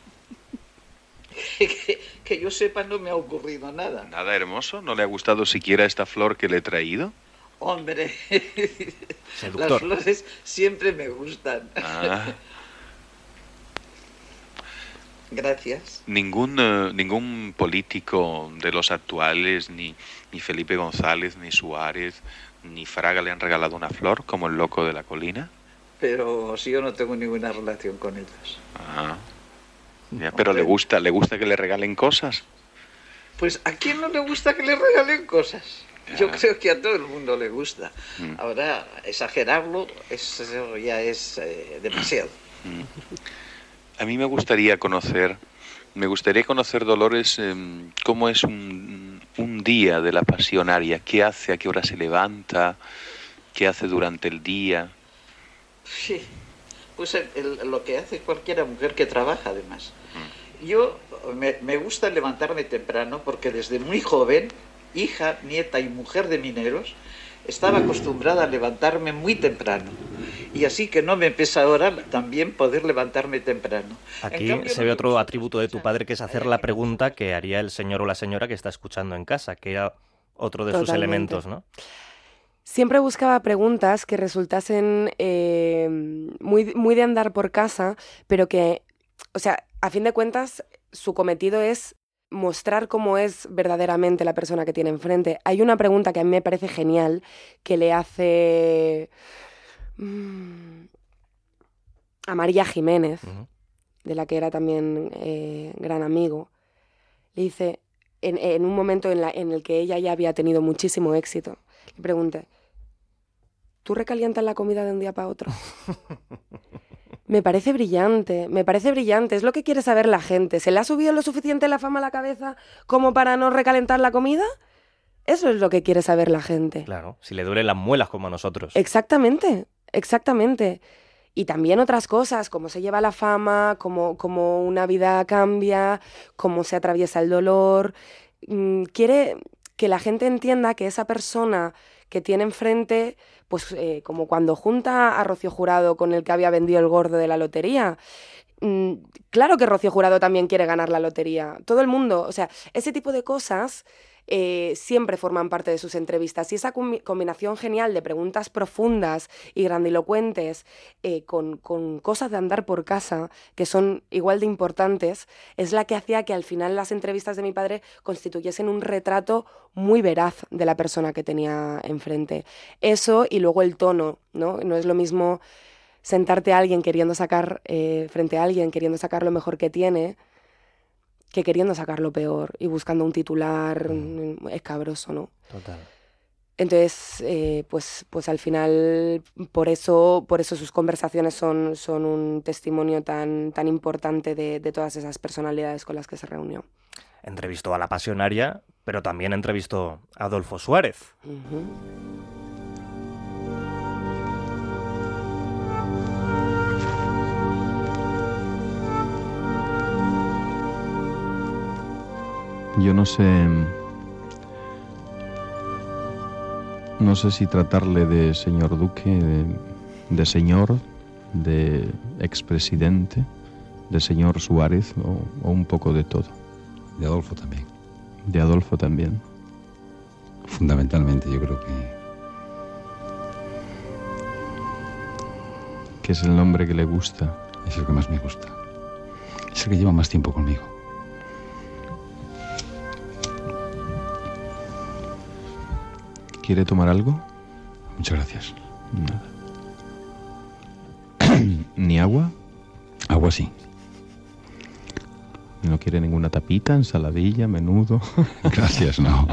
que, que yo sepa, no me ha ocurrido nada. ¿Nada hermoso? ¿No le ha gustado siquiera esta flor que le he traído? Hombre, Seductor. las flores siempre me gustan. Ah. Gracias. Ningún, eh, ningún político de los actuales, ni, ni Felipe González, ni Suárez, ni Fraga le han regalado una flor como el loco de la colina. Pero si yo no tengo ninguna relación con ellos. Ah. Ya, pero le gusta, le gusta que le regalen cosas. Pues ¿a quién no le gusta que le regalen cosas? Yo creo que a todo el mundo le gusta. Mm. Ahora, exagerarlo, eso ya es eh, demasiado. Mm. A mí me gustaría conocer, me gustaría conocer, Dolores, eh, cómo es un, un día de la pasionaria. ¿Qué hace? ¿A qué hora se levanta? ¿Qué hace durante el día? Sí, pues el- el- lo que hace cualquier mujer que trabaja, además. Yo me, me gusta levantarme temprano porque desde muy joven, hija, nieta y mujer de mineros, estaba acostumbrada a levantarme muy temprano. Y así que no me pesa ahora también poder levantarme temprano. En Aquí cambio, se no ve me otro atributo de tu padre, que es hacer la pregunta que haría el señor o la señora que está escuchando en casa, que era otro de sus Totalmente. elementos, ¿no? Siempre buscaba preguntas que resultasen eh, muy, muy de andar por casa, pero que, o sea, a fin de cuentas, su cometido es mostrar cómo es verdaderamente la persona que tiene enfrente. Hay una pregunta que a mí me parece genial, que le hace mm, a María Jiménez, de la que era también eh, gran amigo. Le dice, en, en un momento en, la, en el que ella ya había tenido muchísimo éxito, le pregunté, ¿tú recalientas la comida de un día para otro? Me parece brillante, me parece brillante. Es lo que quiere saber la gente. ¿Se le ha subido lo suficiente la fama a la cabeza como para no recalentar la comida? Eso es lo que quiere saber la gente. Claro, si le duelen las muelas como a nosotros. Exactamente, exactamente. Y también otras cosas, cómo se lleva la fama, cómo, cómo una vida cambia, cómo se atraviesa el dolor. Mm, quiere que la gente entienda que esa persona que tiene enfrente, pues eh, como cuando junta a Rocío Jurado con el que había vendido el gordo de la lotería. Mm, claro que Rocío Jurado también quiere ganar la lotería. Todo el mundo, o sea, ese tipo de cosas eh, siempre forman parte de sus entrevistas. Y esa combi- combinación genial de preguntas profundas y grandilocuentes eh, con, con cosas de andar por casa, que son igual de importantes, es la que hacía que al final las entrevistas de mi padre constituyesen un retrato muy veraz de la persona que tenía enfrente. Eso y luego el tono, ¿no? No es lo mismo sentarte a alguien queriendo sacar, eh, frente a alguien queriendo sacar lo mejor que tiene, que queriendo sacar lo peor y buscando un titular mm. escabroso, ¿no? Total. Entonces, eh, pues, pues al final, por eso, por eso sus conversaciones son, son un testimonio tan, tan importante de, de todas esas personalidades con las que se reunió. Entrevistó a La Pasionaria, pero también entrevistó a Adolfo Suárez. Uh-huh. Yo no sé... No sé si tratarle de señor Duque, de, de señor, de expresidente, de señor Suárez o, o un poco de todo. De Adolfo también. De Adolfo también. Fundamentalmente yo creo que... ¿Qué es el nombre que le gusta? Es el que más me gusta. Es el que lleva más tiempo conmigo. ¿Quiere tomar algo? Muchas gracias. Nada. ¿Ni agua? Agua sí. ¿No quiere ninguna tapita, ensaladilla, menudo? Gracias, no.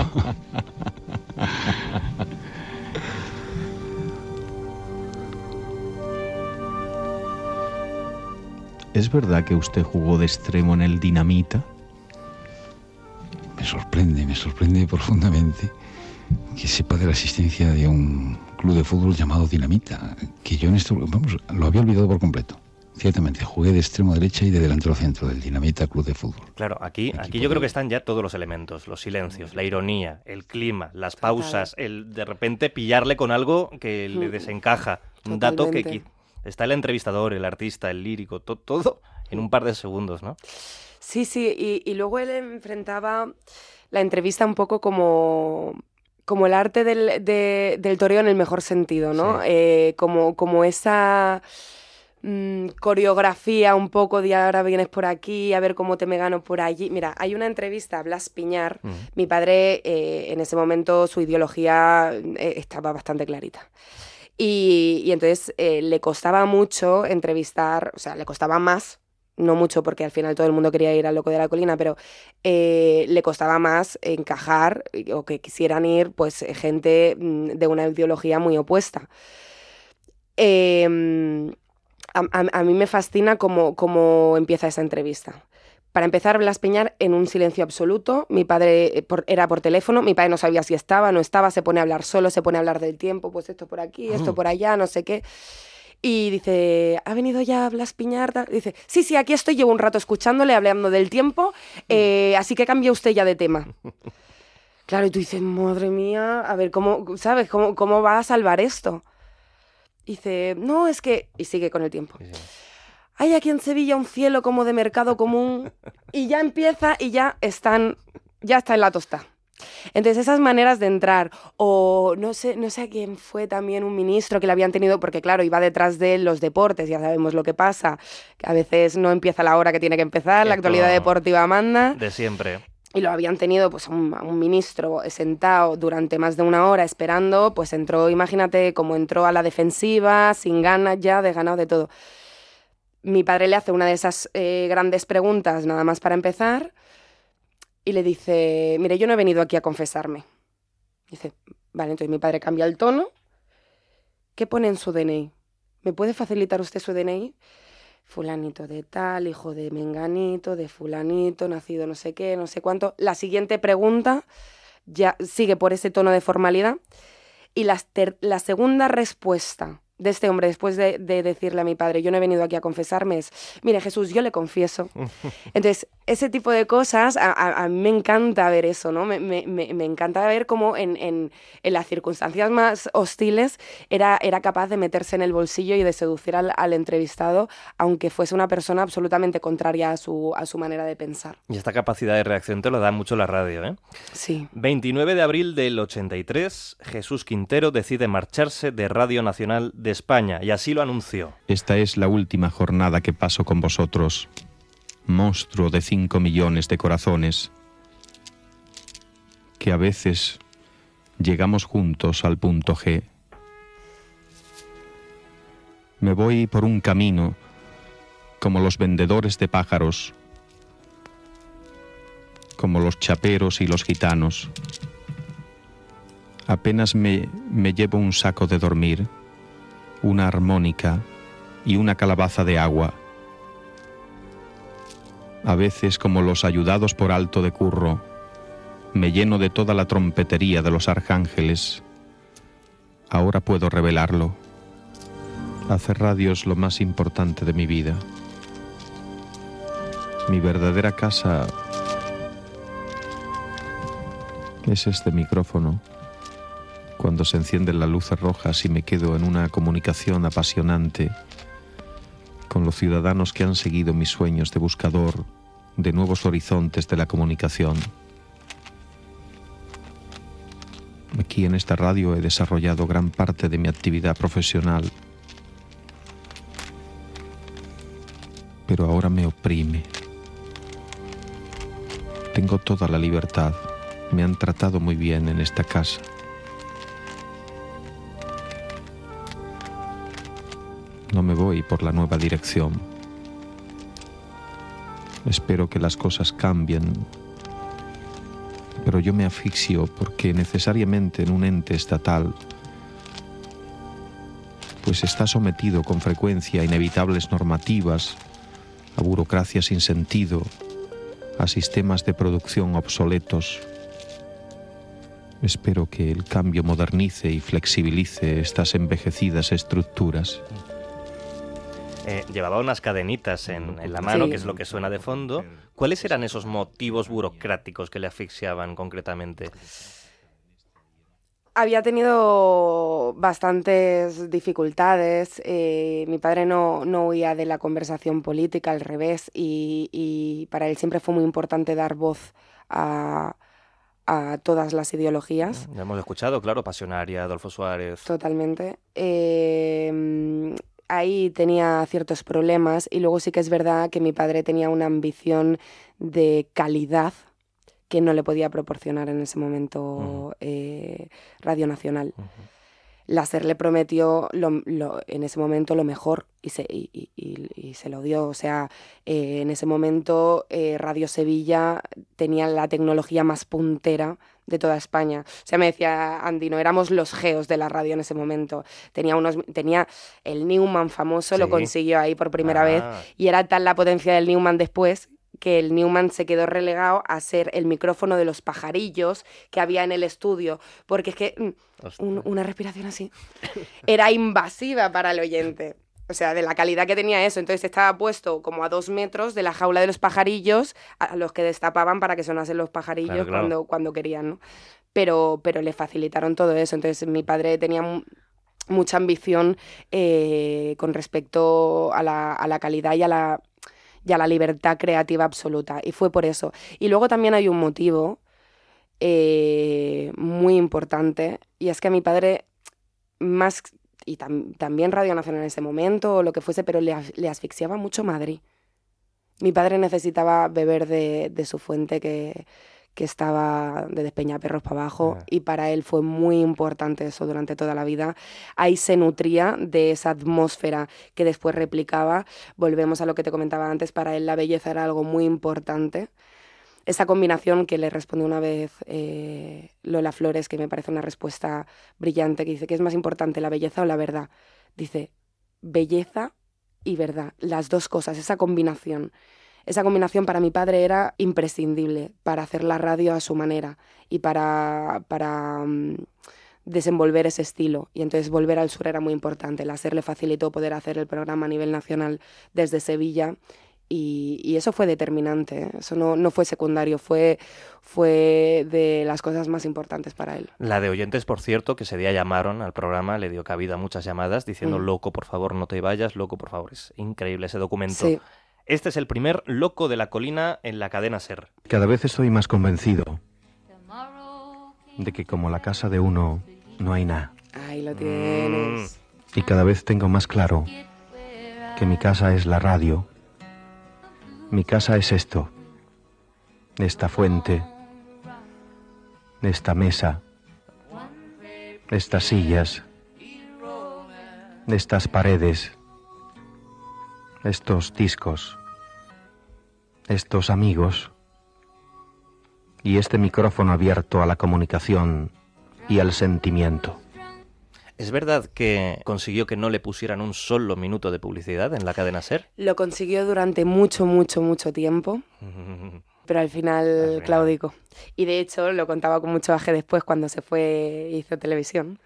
¿Es verdad que usted jugó de extremo en el Dinamita? Me sorprende, me sorprende profundamente que sepa de la existencia de un club de fútbol llamado Dinamita, que yo en esto, vamos, lo había olvidado por completo. Ciertamente, jugué de extremo derecha y de delantero centro del Dinamita Club de Fútbol. Claro, aquí, aquí yo creo que están ya todos los elementos, los silencios, la ironía, el clima, las pausas, el de repente pillarle con algo que le desencaja, un dato que, que está el entrevistador, el artista, el lírico, to, todo en un par de segundos, ¿no? Sí, sí, y, y luego él enfrentaba la entrevista un poco como... como el arte del, de, del toreo en el mejor sentido, ¿no? Sí. Eh, como, como esa mmm, coreografía un poco de ahora vienes por aquí, a ver cómo te me gano por allí. Mira, hay una entrevista a Blas Piñar. Uh-huh. Mi padre, eh, en ese momento, su ideología eh, estaba bastante clarita. Y, y entonces eh, le costaba mucho entrevistar, o sea, le costaba más, no mucho porque al final todo el mundo quería ir al Loco de la Colina, pero eh, le costaba más encajar o que quisieran ir pues gente de una ideología muy opuesta. Eh, a, a, a mí me fascina cómo, cómo empieza esa entrevista. Para empezar, Blas Piñar en un silencio absoluto. Mi padre por, era por teléfono, mi padre no sabía si estaba, no estaba, se pone a hablar solo, se pone a hablar del tiempo, pues esto por aquí, esto por allá, no sé qué. Y dice, ¿ha venido ya Blas Piñar? Dice, sí, sí, aquí estoy, llevo un rato escuchándole, hablando del tiempo, eh, así que cambia usted ya de tema. Claro, y tú dices, madre mía, a ver, ¿cómo, sabes, cómo, cómo va a salvar esto? Dice, no, es que... Y sigue con el tiempo. Hay aquí en Sevilla un cielo como de mercado común, y ya empieza y ya están, ya está en la tosta. Entonces esas maneras de entrar, o no sé, no sé a quién fue también un ministro que le habían tenido, porque claro, iba detrás de los deportes, ya sabemos lo que pasa, que a veces no empieza la hora que tiene que empezar, Esto la actualidad deportiva manda. De siempre. Y lo habían tenido pues a un, a un ministro sentado durante más de una hora esperando, pues entró, imagínate cómo entró a la defensiva, sin ganas ya, desganado de todo. Mi padre le hace una de esas eh, grandes preguntas, nada más para empezar, y le dice, mire, yo no he venido aquí a confesarme. Dice, vale, entonces mi padre cambia el tono. ¿Qué pone en su D N I? ¿Me puede facilitar usted su D N I? Fulanito de tal, hijo de menganito, de fulanito, nacido no sé qué, no sé cuánto. La siguiente pregunta ya sigue por ese tono de formalidad. Y la, ter- la segunda respuesta de este hombre, después de, de decirle a mi padre, yo no he venido aquí a confesarme, es, mire Jesús, yo le confieso. Entonces, ese tipo de cosas, a, a, a mí me encanta ver eso, ¿no? Me, me, me encanta ver cómo en, en, en las circunstancias más hostiles era, era capaz de meterse en el bolsillo y de seducir al, al entrevistado, aunque fuese una persona absolutamente contraria a su, a su manera de pensar. Y esta capacidad de reacción te lo da mucho la radio, ¿eh? Sí. veintinueve de abril del ochenta y tres, Jesús Quintero decide marcharse de Radio Nacional de España, y así lo anunció. Esta es la última jornada que paso con vosotros, monstruo de cinco millones de corazones, que a veces llegamos juntos al punto G. Me voy por un camino como los vendedores de pájaros, como los chaperos y los gitanos. Apenas me, me llevo un saco de dormir, una armónica y una calabaza de agua. A veces, como los ayudados por alto de curro, me lleno de toda la trompetería de los arcángeles. Ahora puedo revelarlo. Hacer radio es lo más importante de mi vida. Mi verdadera casa es este micrófono. Cuando se encienden las luces rojas y me quedo en una comunicación apasionante con los ciudadanos que han seguido mis sueños de buscador de nuevos horizontes de la comunicación. Aquí en esta radio he desarrollado gran parte de mi actividad profesional, pero ahora me oprime. Tengo toda la libertad. Me han tratado muy bien en esta casa. No me voy por la nueva dirección. Espero que las cosas cambien, pero yo me asfixio porque necesariamente en un ente estatal pues está sometido con frecuencia a inevitables normativas, a burocracia sin sentido, a sistemas de producción obsoletos. Espero que el cambio modernice y flexibilice estas envejecidas estructuras. Eh, llevaba unas cadenitas en, en la mano, sí, que es lo que suena de fondo. ¿Cuáles eran esos motivos burocráticos que le asfixiaban concretamente? Había tenido bastantes dificultades. Eh, mi padre no, no huía de la conversación política, al revés, y, y para él siempre fue muy importante dar voz a, a todas las ideologías. Ya hemos escuchado, claro, Pasionaria, Adolfo Suárez. Totalmente. Eh, ahí tenía ciertos problemas y luego sí que es verdad que mi padre tenía una ambición de calidad que no le podía proporcionar en ese momento uh-huh. eh, Radio Nacional. Uh-huh. Láser le prometió lo, lo, en ese momento lo mejor y se, y, y, y, y se lo dio. O sea, eh, en ese momento eh, Radio Sevilla tenía la tecnología más puntera de toda España. O sea, me decía Andino, éramos los geos de la radio en ese momento. Tenía, unos, tenía el Newman famoso, sí. Lo consiguió ahí por primera ah. vez, y era tal la potencia del Newman después que el Newman se quedó relegado a ser el micrófono de los pajarillos que había en el estudio, porque es que un, una respiración así era invasiva para el oyente. O sea, de la calidad que tenía eso. Entonces estaba puesto como a dos metros de la jaula de los pajarillos, a los que destapaban para que sonasen los pajarillos claro, claro. Cuando, cuando querían, ¿no? Pero, pero le facilitaron todo eso. Entonces mi padre tenía m- mucha ambición eh, con respecto a la, a la calidad y a la... y a la libertad creativa absoluta, y fue por eso. Y luego también hay un motivo eh, muy importante, y es que a mi padre, más y tam, también Radio Nacional en ese momento, o lo que fuese, pero le, le asfixiaba mucho Madrid. Mi padre necesitaba beber de, de su fuente que, que estaba de Despeñaperros para abajo, yeah. Y para él fue muy importante eso durante toda la vida. Ahí se nutría de esa atmósfera que después replicaba. Volvemos a lo que te comentaba antes, para él la belleza era algo muy importante. Esa combinación que le respondió una vez eh, Lola Flores, que me parece una respuesta brillante, que dice, ¿qué es más importante, la belleza o la verdad? Dice, belleza y verdad, las dos cosas, esa combinación. Esa combinación para mi padre era imprescindible para hacer la radio a su manera y para, para um, desenvolver ese estilo. Y entonces volver al sur era muy importante. El hacer le facilitó poder hacer el programa a nivel nacional desde Sevilla, y, y eso fue determinante, ¿eh? Eso no, no fue secundario, fue, fue de las cosas más importantes para él. La de oyentes, por cierto, que ese día llamaron al programa, le dio cabida a muchas llamadas diciendo mm. loco, por favor, no te vayas, loco, por favor. Es increíble ese documento. Sí. Este es el primer Loco de la Colina en la cadena SER. Cada vez estoy más convencido de que como la casa de uno no hay nada. Ahí lo tienes. Y cada vez tengo más claro que mi casa es la radio. Mi casa es esto, esta fuente, esta mesa, estas sillas, estas paredes, estos discos, estos amigos, y este micrófono abierto a la comunicación y al sentimiento. ¿Es verdad que consiguió que no le pusieran un solo minuto de publicidad en la cadena SER? Lo consiguió durante mucho, mucho, mucho tiempo, pero al final, al final claudicó. Y de hecho lo contaba con mucho baje después cuando se fue y hizo televisión.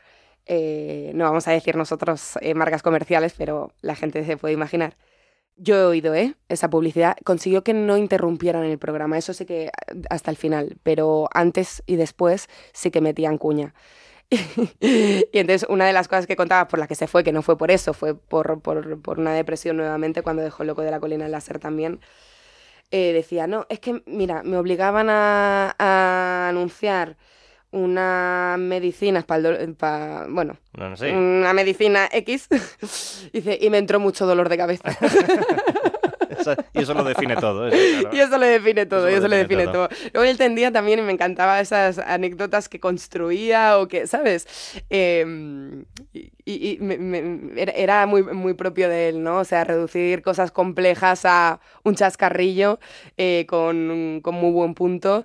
Eh, no vamos a decir nosotros eh, marcas comerciales, pero la gente se puede imaginar. Yo he oído ¿eh? esa publicidad. Consiguió que no interrumpieran el programa, eso sí que hasta el final, pero antes y después sí que metían cuña. Y entonces una de las cosas que contaba por la que se fue, que no fue por eso, fue por, por, por una depresión nuevamente, cuando dejó Loco de la Colina en la SER también, eh, decía, no, es que, mira, me obligaban a, a anunciar una medicina para, pa, bueno, no, no sé. una medicina X, dice, y me entró mucho dolor de cabeza. Eso, y eso lo define todo. Eso, claro. Y eso lo define todo, eso, y eso lo define, define todo. todo. Luego él entendía también, y me encantaban esas anécdotas que construía o que, ¿sabes? Eh, y y me, me, era muy, muy propio de él, ¿no? O sea, reducir cosas complejas a un chascarrillo eh, con, con muy buen punto.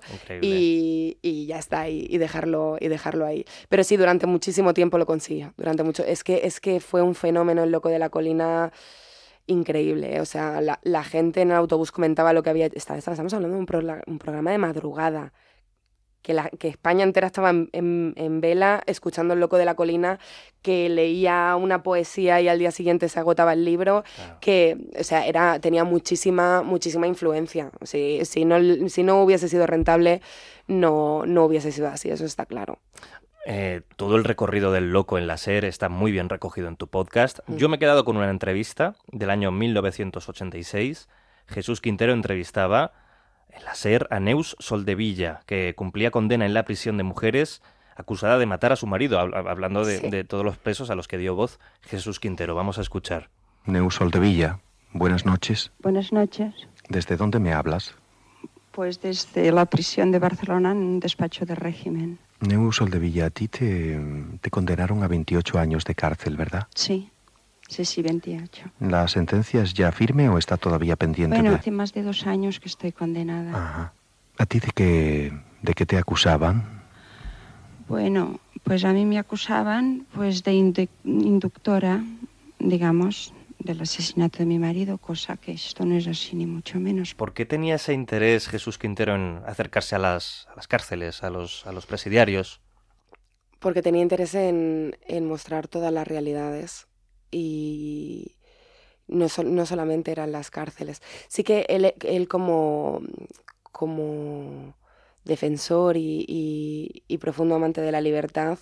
Y, y ya está, y, y, dejarlo, y dejarlo ahí. Pero sí, durante muchísimo tiempo lo consiguió. Durante mucho, es que, es que fue un fenómeno el Loco de la Colina increíble, ¿eh? O sea, la, la gente en el autobús comentaba lo que había... Estamos hablando de un, pro, un programa de madrugada, que, la, que España entera estaba en, en, en vela escuchando el Loco de la Colina, que leía una poesía y al día siguiente se agotaba el libro, claro. que, o sea, era, tenía muchísima, muchísima influencia. Si, si, no, si no hubiese sido rentable, no, no hubiese sido así, eso está claro. Eh, todo el recorrido del Loco en la SER está muy bien recogido en tu podcast. Yo me he quedado con una entrevista del año mil novecientos ochenta y seis. Jesús Quintero entrevistaba en la SER a Neus Soldevilla, que cumplía condena en la prisión de mujeres acusada de matar a su marido, hablando de, sí. de todos los presos a los que dio voz Jesús Quintero. Vamos a escuchar. Neus Soldevilla, buenas noches. Buenas noches. ¿Desde dónde me hablas? Pues desde la prisión de Barcelona, en un despacho de régimen. Neus Soldevilla, a ti te, te condenaron a veintiocho años de cárcel, ¿verdad? Sí, sí, sí, veintiocho. ¿La sentencia es ya firme o está todavía pendiente? Bueno, de... hace más de dos años que estoy condenada. Ajá. ¿A ti de qué, de qué te acusaban? Bueno, pues a mí me acusaban pues de indu- inductora, digamos, del asesinato de mi marido, cosa que esto no es así ni mucho menos. ¿Por qué tenía ese interés Jesús Quintero en acercarse a las, a las cárceles, a los, a los presidiarios? Porque tenía interés en, en mostrar todas las realidades y no, so, no solamente eran las cárceles. Sí que él, él como, como defensor y, y, y profundo amante de la libertad,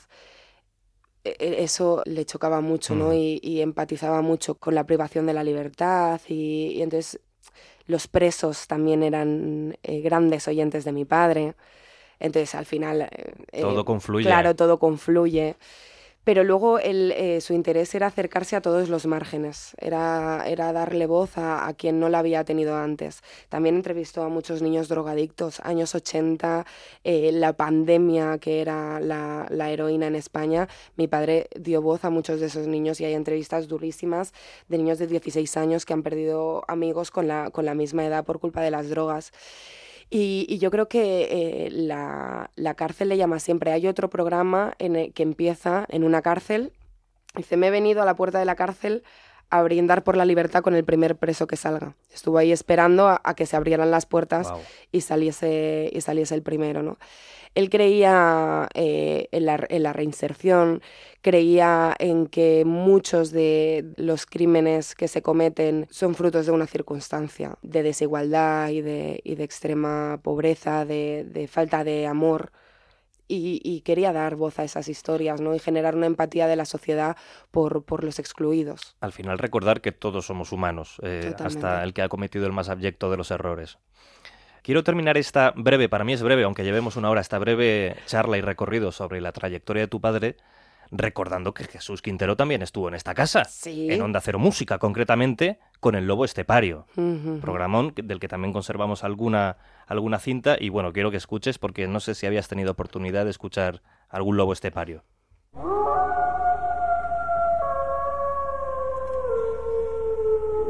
eso le chocaba mucho, ¿no? Y, y empatizaba mucho con la privación de la libertad y, y entonces los presos también eran eh, grandes oyentes de mi padre. Entonces al final... Eh, todo confluye. Claro, todo confluye. Pero luego él, eh, su interés era acercarse a todos los márgenes, era, era darle voz a, a quien no la había tenido antes. También entrevistó a muchos niños drogadictos, años ochenta, eh, la pandemia que era la, la heroína en España. Mi padre dio voz a muchos de esos niños y hay entrevistas durísimas de niños de dieciséis años que han perdido amigos con la, con la misma edad por culpa de las drogas. Y, y yo creo que eh, la, la cárcel le llama siempre. Hay otro programa en el que empieza en una cárcel. Dice, me he venido a la puerta de la cárcel a brindar por la libertad con el primer preso que salga. Estuvo ahí esperando a, a que se abrieran las puertas wow. y, saliese, y saliese el primero, ¿no? Él creía eh, en, la, en la reinserción, creía en que muchos de los crímenes que se cometen son frutos de una circunstancia, de desigualdad y de, y de extrema pobreza, de, de falta de amor. Y, y quería dar voz a esas historias, ¿no? Y generar una empatía de la sociedad por, por los excluidos. Al final recordar que todos somos humanos, eh, hasta el que ha cometido el más abyecto de los errores. Quiero terminar esta breve, para mí es breve, aunque llevemos una hora, esta breve charla y recorrido sobre la trayectoria de tu padre, recordando que Jesús Quintero también estuvo en esta casa, sí. en Onda Cero Música, concretamente con El Lobo Estepario, uh-huh. programón del que también conservamos alguna, alguna cinta, y bueno, quiero que escuches porque no sé si habías tenido oportunidad de escuchar algún Lobo Estepario.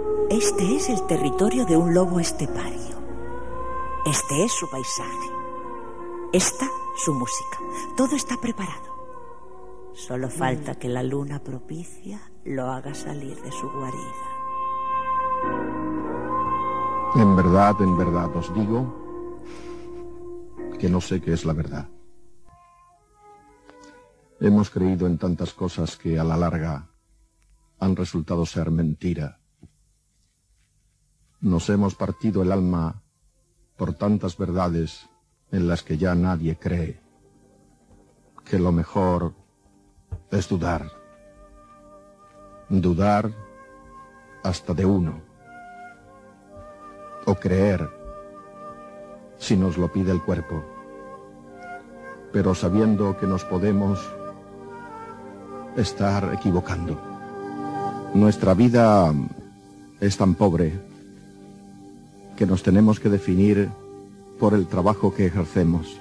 Este es el territorio de un lobo estepario. Este es su paisaje. Esta, su música. Todo está preparado. Solo falta que la luna propicia lo haga salir de su guarida. En verdad, en verdad os digo que no sé qué es la verdad. Hemos creído en tantas cosas que a la larga han resultado ser mentira. Nos hemos partido el alma por tantas verdades en las que ya nadie cree, que lo mejor es dudar. Dudar hasta de uno. O creer si nos lo pide el cuerpo. Pero sabiendo que nos podemos estar equivocando. Nuestra vida es tan pobre que nos tenemos que definir por el trabajo que ejercemos.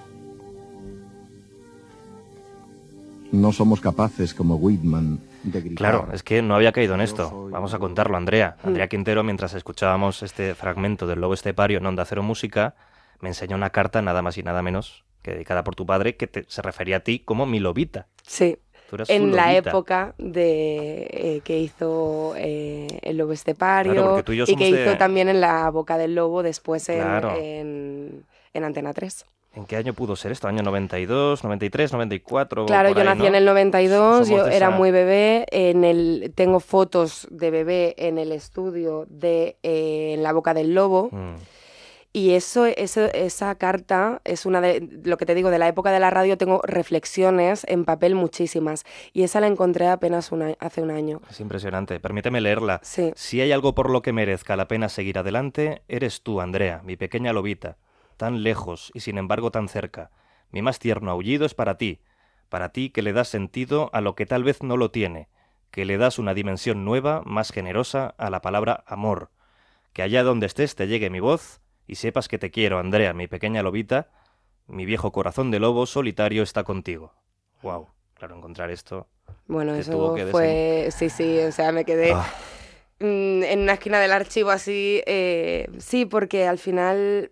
No somos capaces, como Whitman, de gritar. Claro, es que no había caído en esto. Vamos a contarlo, Andrea. Andrea Quintero, mientras escuchábamos este fragmento del Lobo Estepario en Onda Cero Música, me enseñó una carta nada más y nada menos que dedicada por tu padre, que te, se refería a ti como mi lobita. Sí. En la época de eh, que hizo eh, El Lobo Estepario, claro, y, y que de... hizo también en La Boca del Lobo, después en, claro. en, en Antena tres. ¿En qué año pudo ser esto? ¿Año noventa y dos, noventa y tres, noventa y cuatro? Claro, yo ahí, nací ¿no? en el noventa y dos, Somos yo esa... era muy bebé. En el, tengo fotos de bebé en el estudio de eh, En La Boca del Lobo. Mm. Y eso, eso, esa carta es una de, lo que te digo, de la época de la radio tengo reflexiones en papel muchísimas. Y esa la encontré apenas una, hace un año. Es impresionante. Permíteme leerla. Sí. Si hay algo por lo que merezca la pena seguir adelante, eres tú, Andrea, mi pequeña lobita. Tan lejos y sin embargo tan cerca. Mi más tierno aullido es para ti. Para ti que le das sentido a lo que tal vez no lo tiene. Que le das una dimensión nueva, más generosa, a la palabra amor. Que allá donde estés te llegue mi voz... Y sepas que te quiero, Andrea, mi pequeña lobita, mi viejo corazón de lobo solitario está contigo. Wow, claro, encontrar esto. Bueno, eso fue, sí, sí, o sea, me quedé ah. en una esquina del archivo así, eh, sí, porque al final,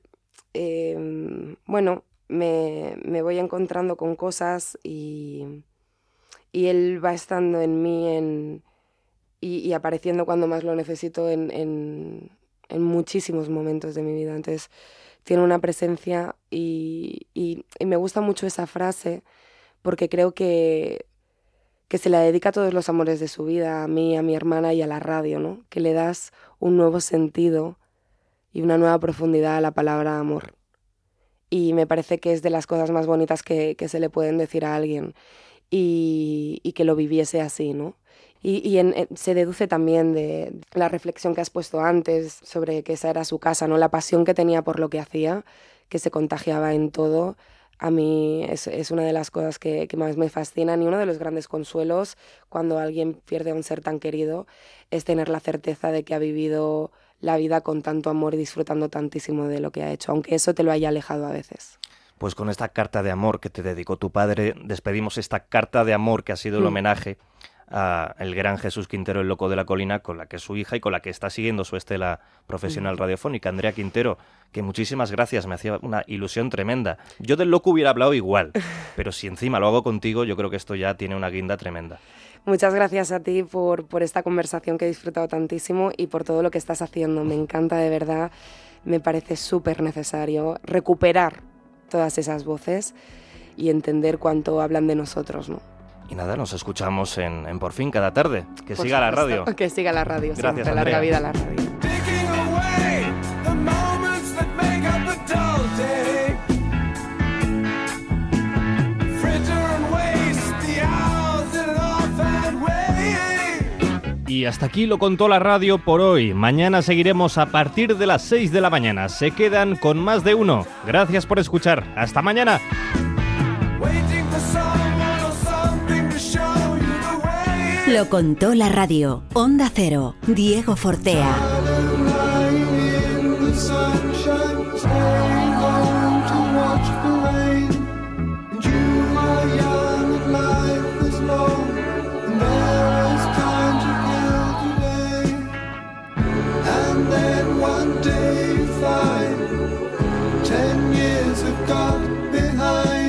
eh, bueno, me, me voy encontrando con cosas y, y él va estando en mí en, y, y apareciendo cuando más lo necesito en... en en muchísimos momentos de mi vida. Entonces tiene una presencia y, y, y me gusta mucho esa frase porque creo que, que se la dedica a todos los amores de su vida, a mí, a mi hermana y a la radio, ¿no? Que le das un nuevo sentido y una nueva profundidad a la palabra amor. Y me parece que es de las cosas más bonitas que, que se le pueden decir a alguien y, y que lo viviese así, ¿no? Y, y en, en, se deduce también de la reflexión que has puesto antes sobre que esa era su casa, ¿no? La pasión que tenía por lo que hacía, que se contagiaba en todo. A mí es, es una de las cosas que, que más me fascinan y uno de los grandes consuelos cuando alguien pierde a un ser tan querido es tener la certeza de que ha vivido la vida con tanto amor y disfrutando tantísimo de lo que ha hecho, aunque eso te lo haya alejado a veces. Pues con esta carta de amor que te dedicó tu padre, despedimos esta carta de amor que ha sido el homenaje a el gran Jesús Quintero, el loco de la colina, con la que es su hija y con la que está siguiendo su estela profesional radiofónica. Andrea Quintero, que muchísimas gracias, me hacía una ilusión tremenda. Yo del loco hubiera hablado igual, pero si encima lo hago contigo, yo creo que esto ya tiene una guinda tremenda. Muchas gracias a ti por, por esta conversación que he disfrutado tantísimo y por todo lo que estás haciendo. Me encanta, de verdad, me parece súper necesario recuperar todas esas voces y entender cuánto hablan de nosotros, ¿no? Y nada, nos escuchamos en, en Por Fin cada tarde. Que Por siga supuesto, la radio. Que siga la radio. Gracias, siempre. Larga vida a la radio. Y hasta aquí lo contó la radio por hoy. Mañana seguiremos a partir de las seis de la mañana. Se quedan con Más de Uno. Gracias por escuchar. ¡Hasta mañana! Lo contó la radio. Onda Cero. Diego Fortea. Ten years have gone behind.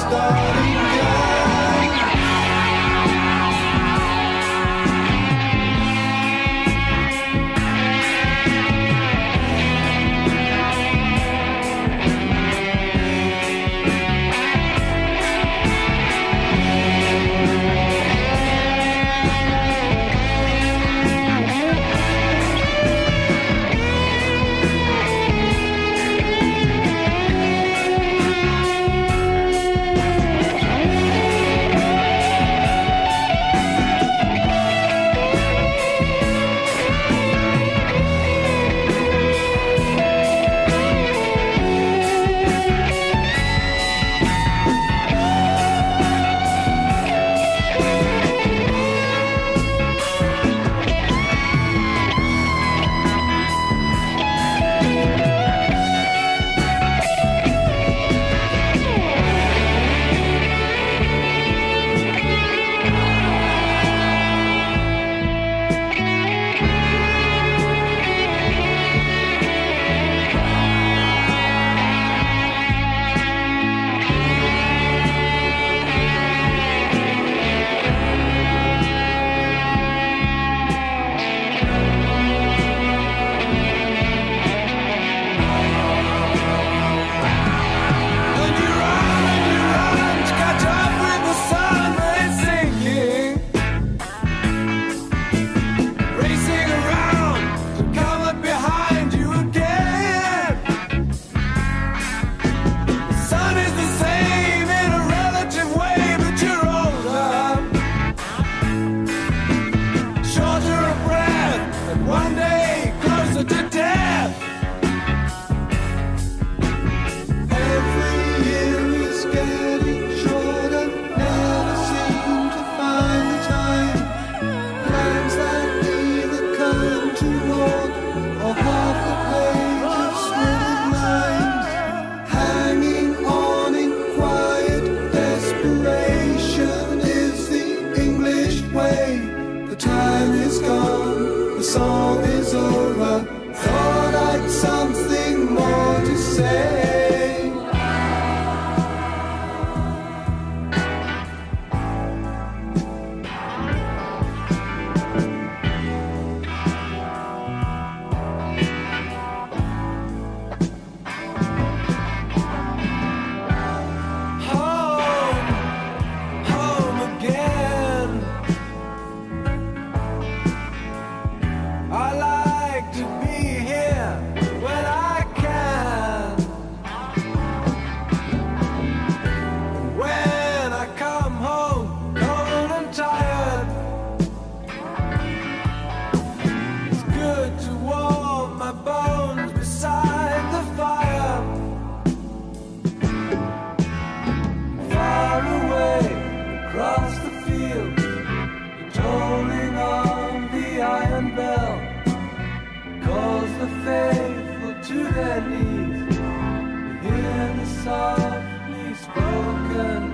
To their knees, you hear the softly spoken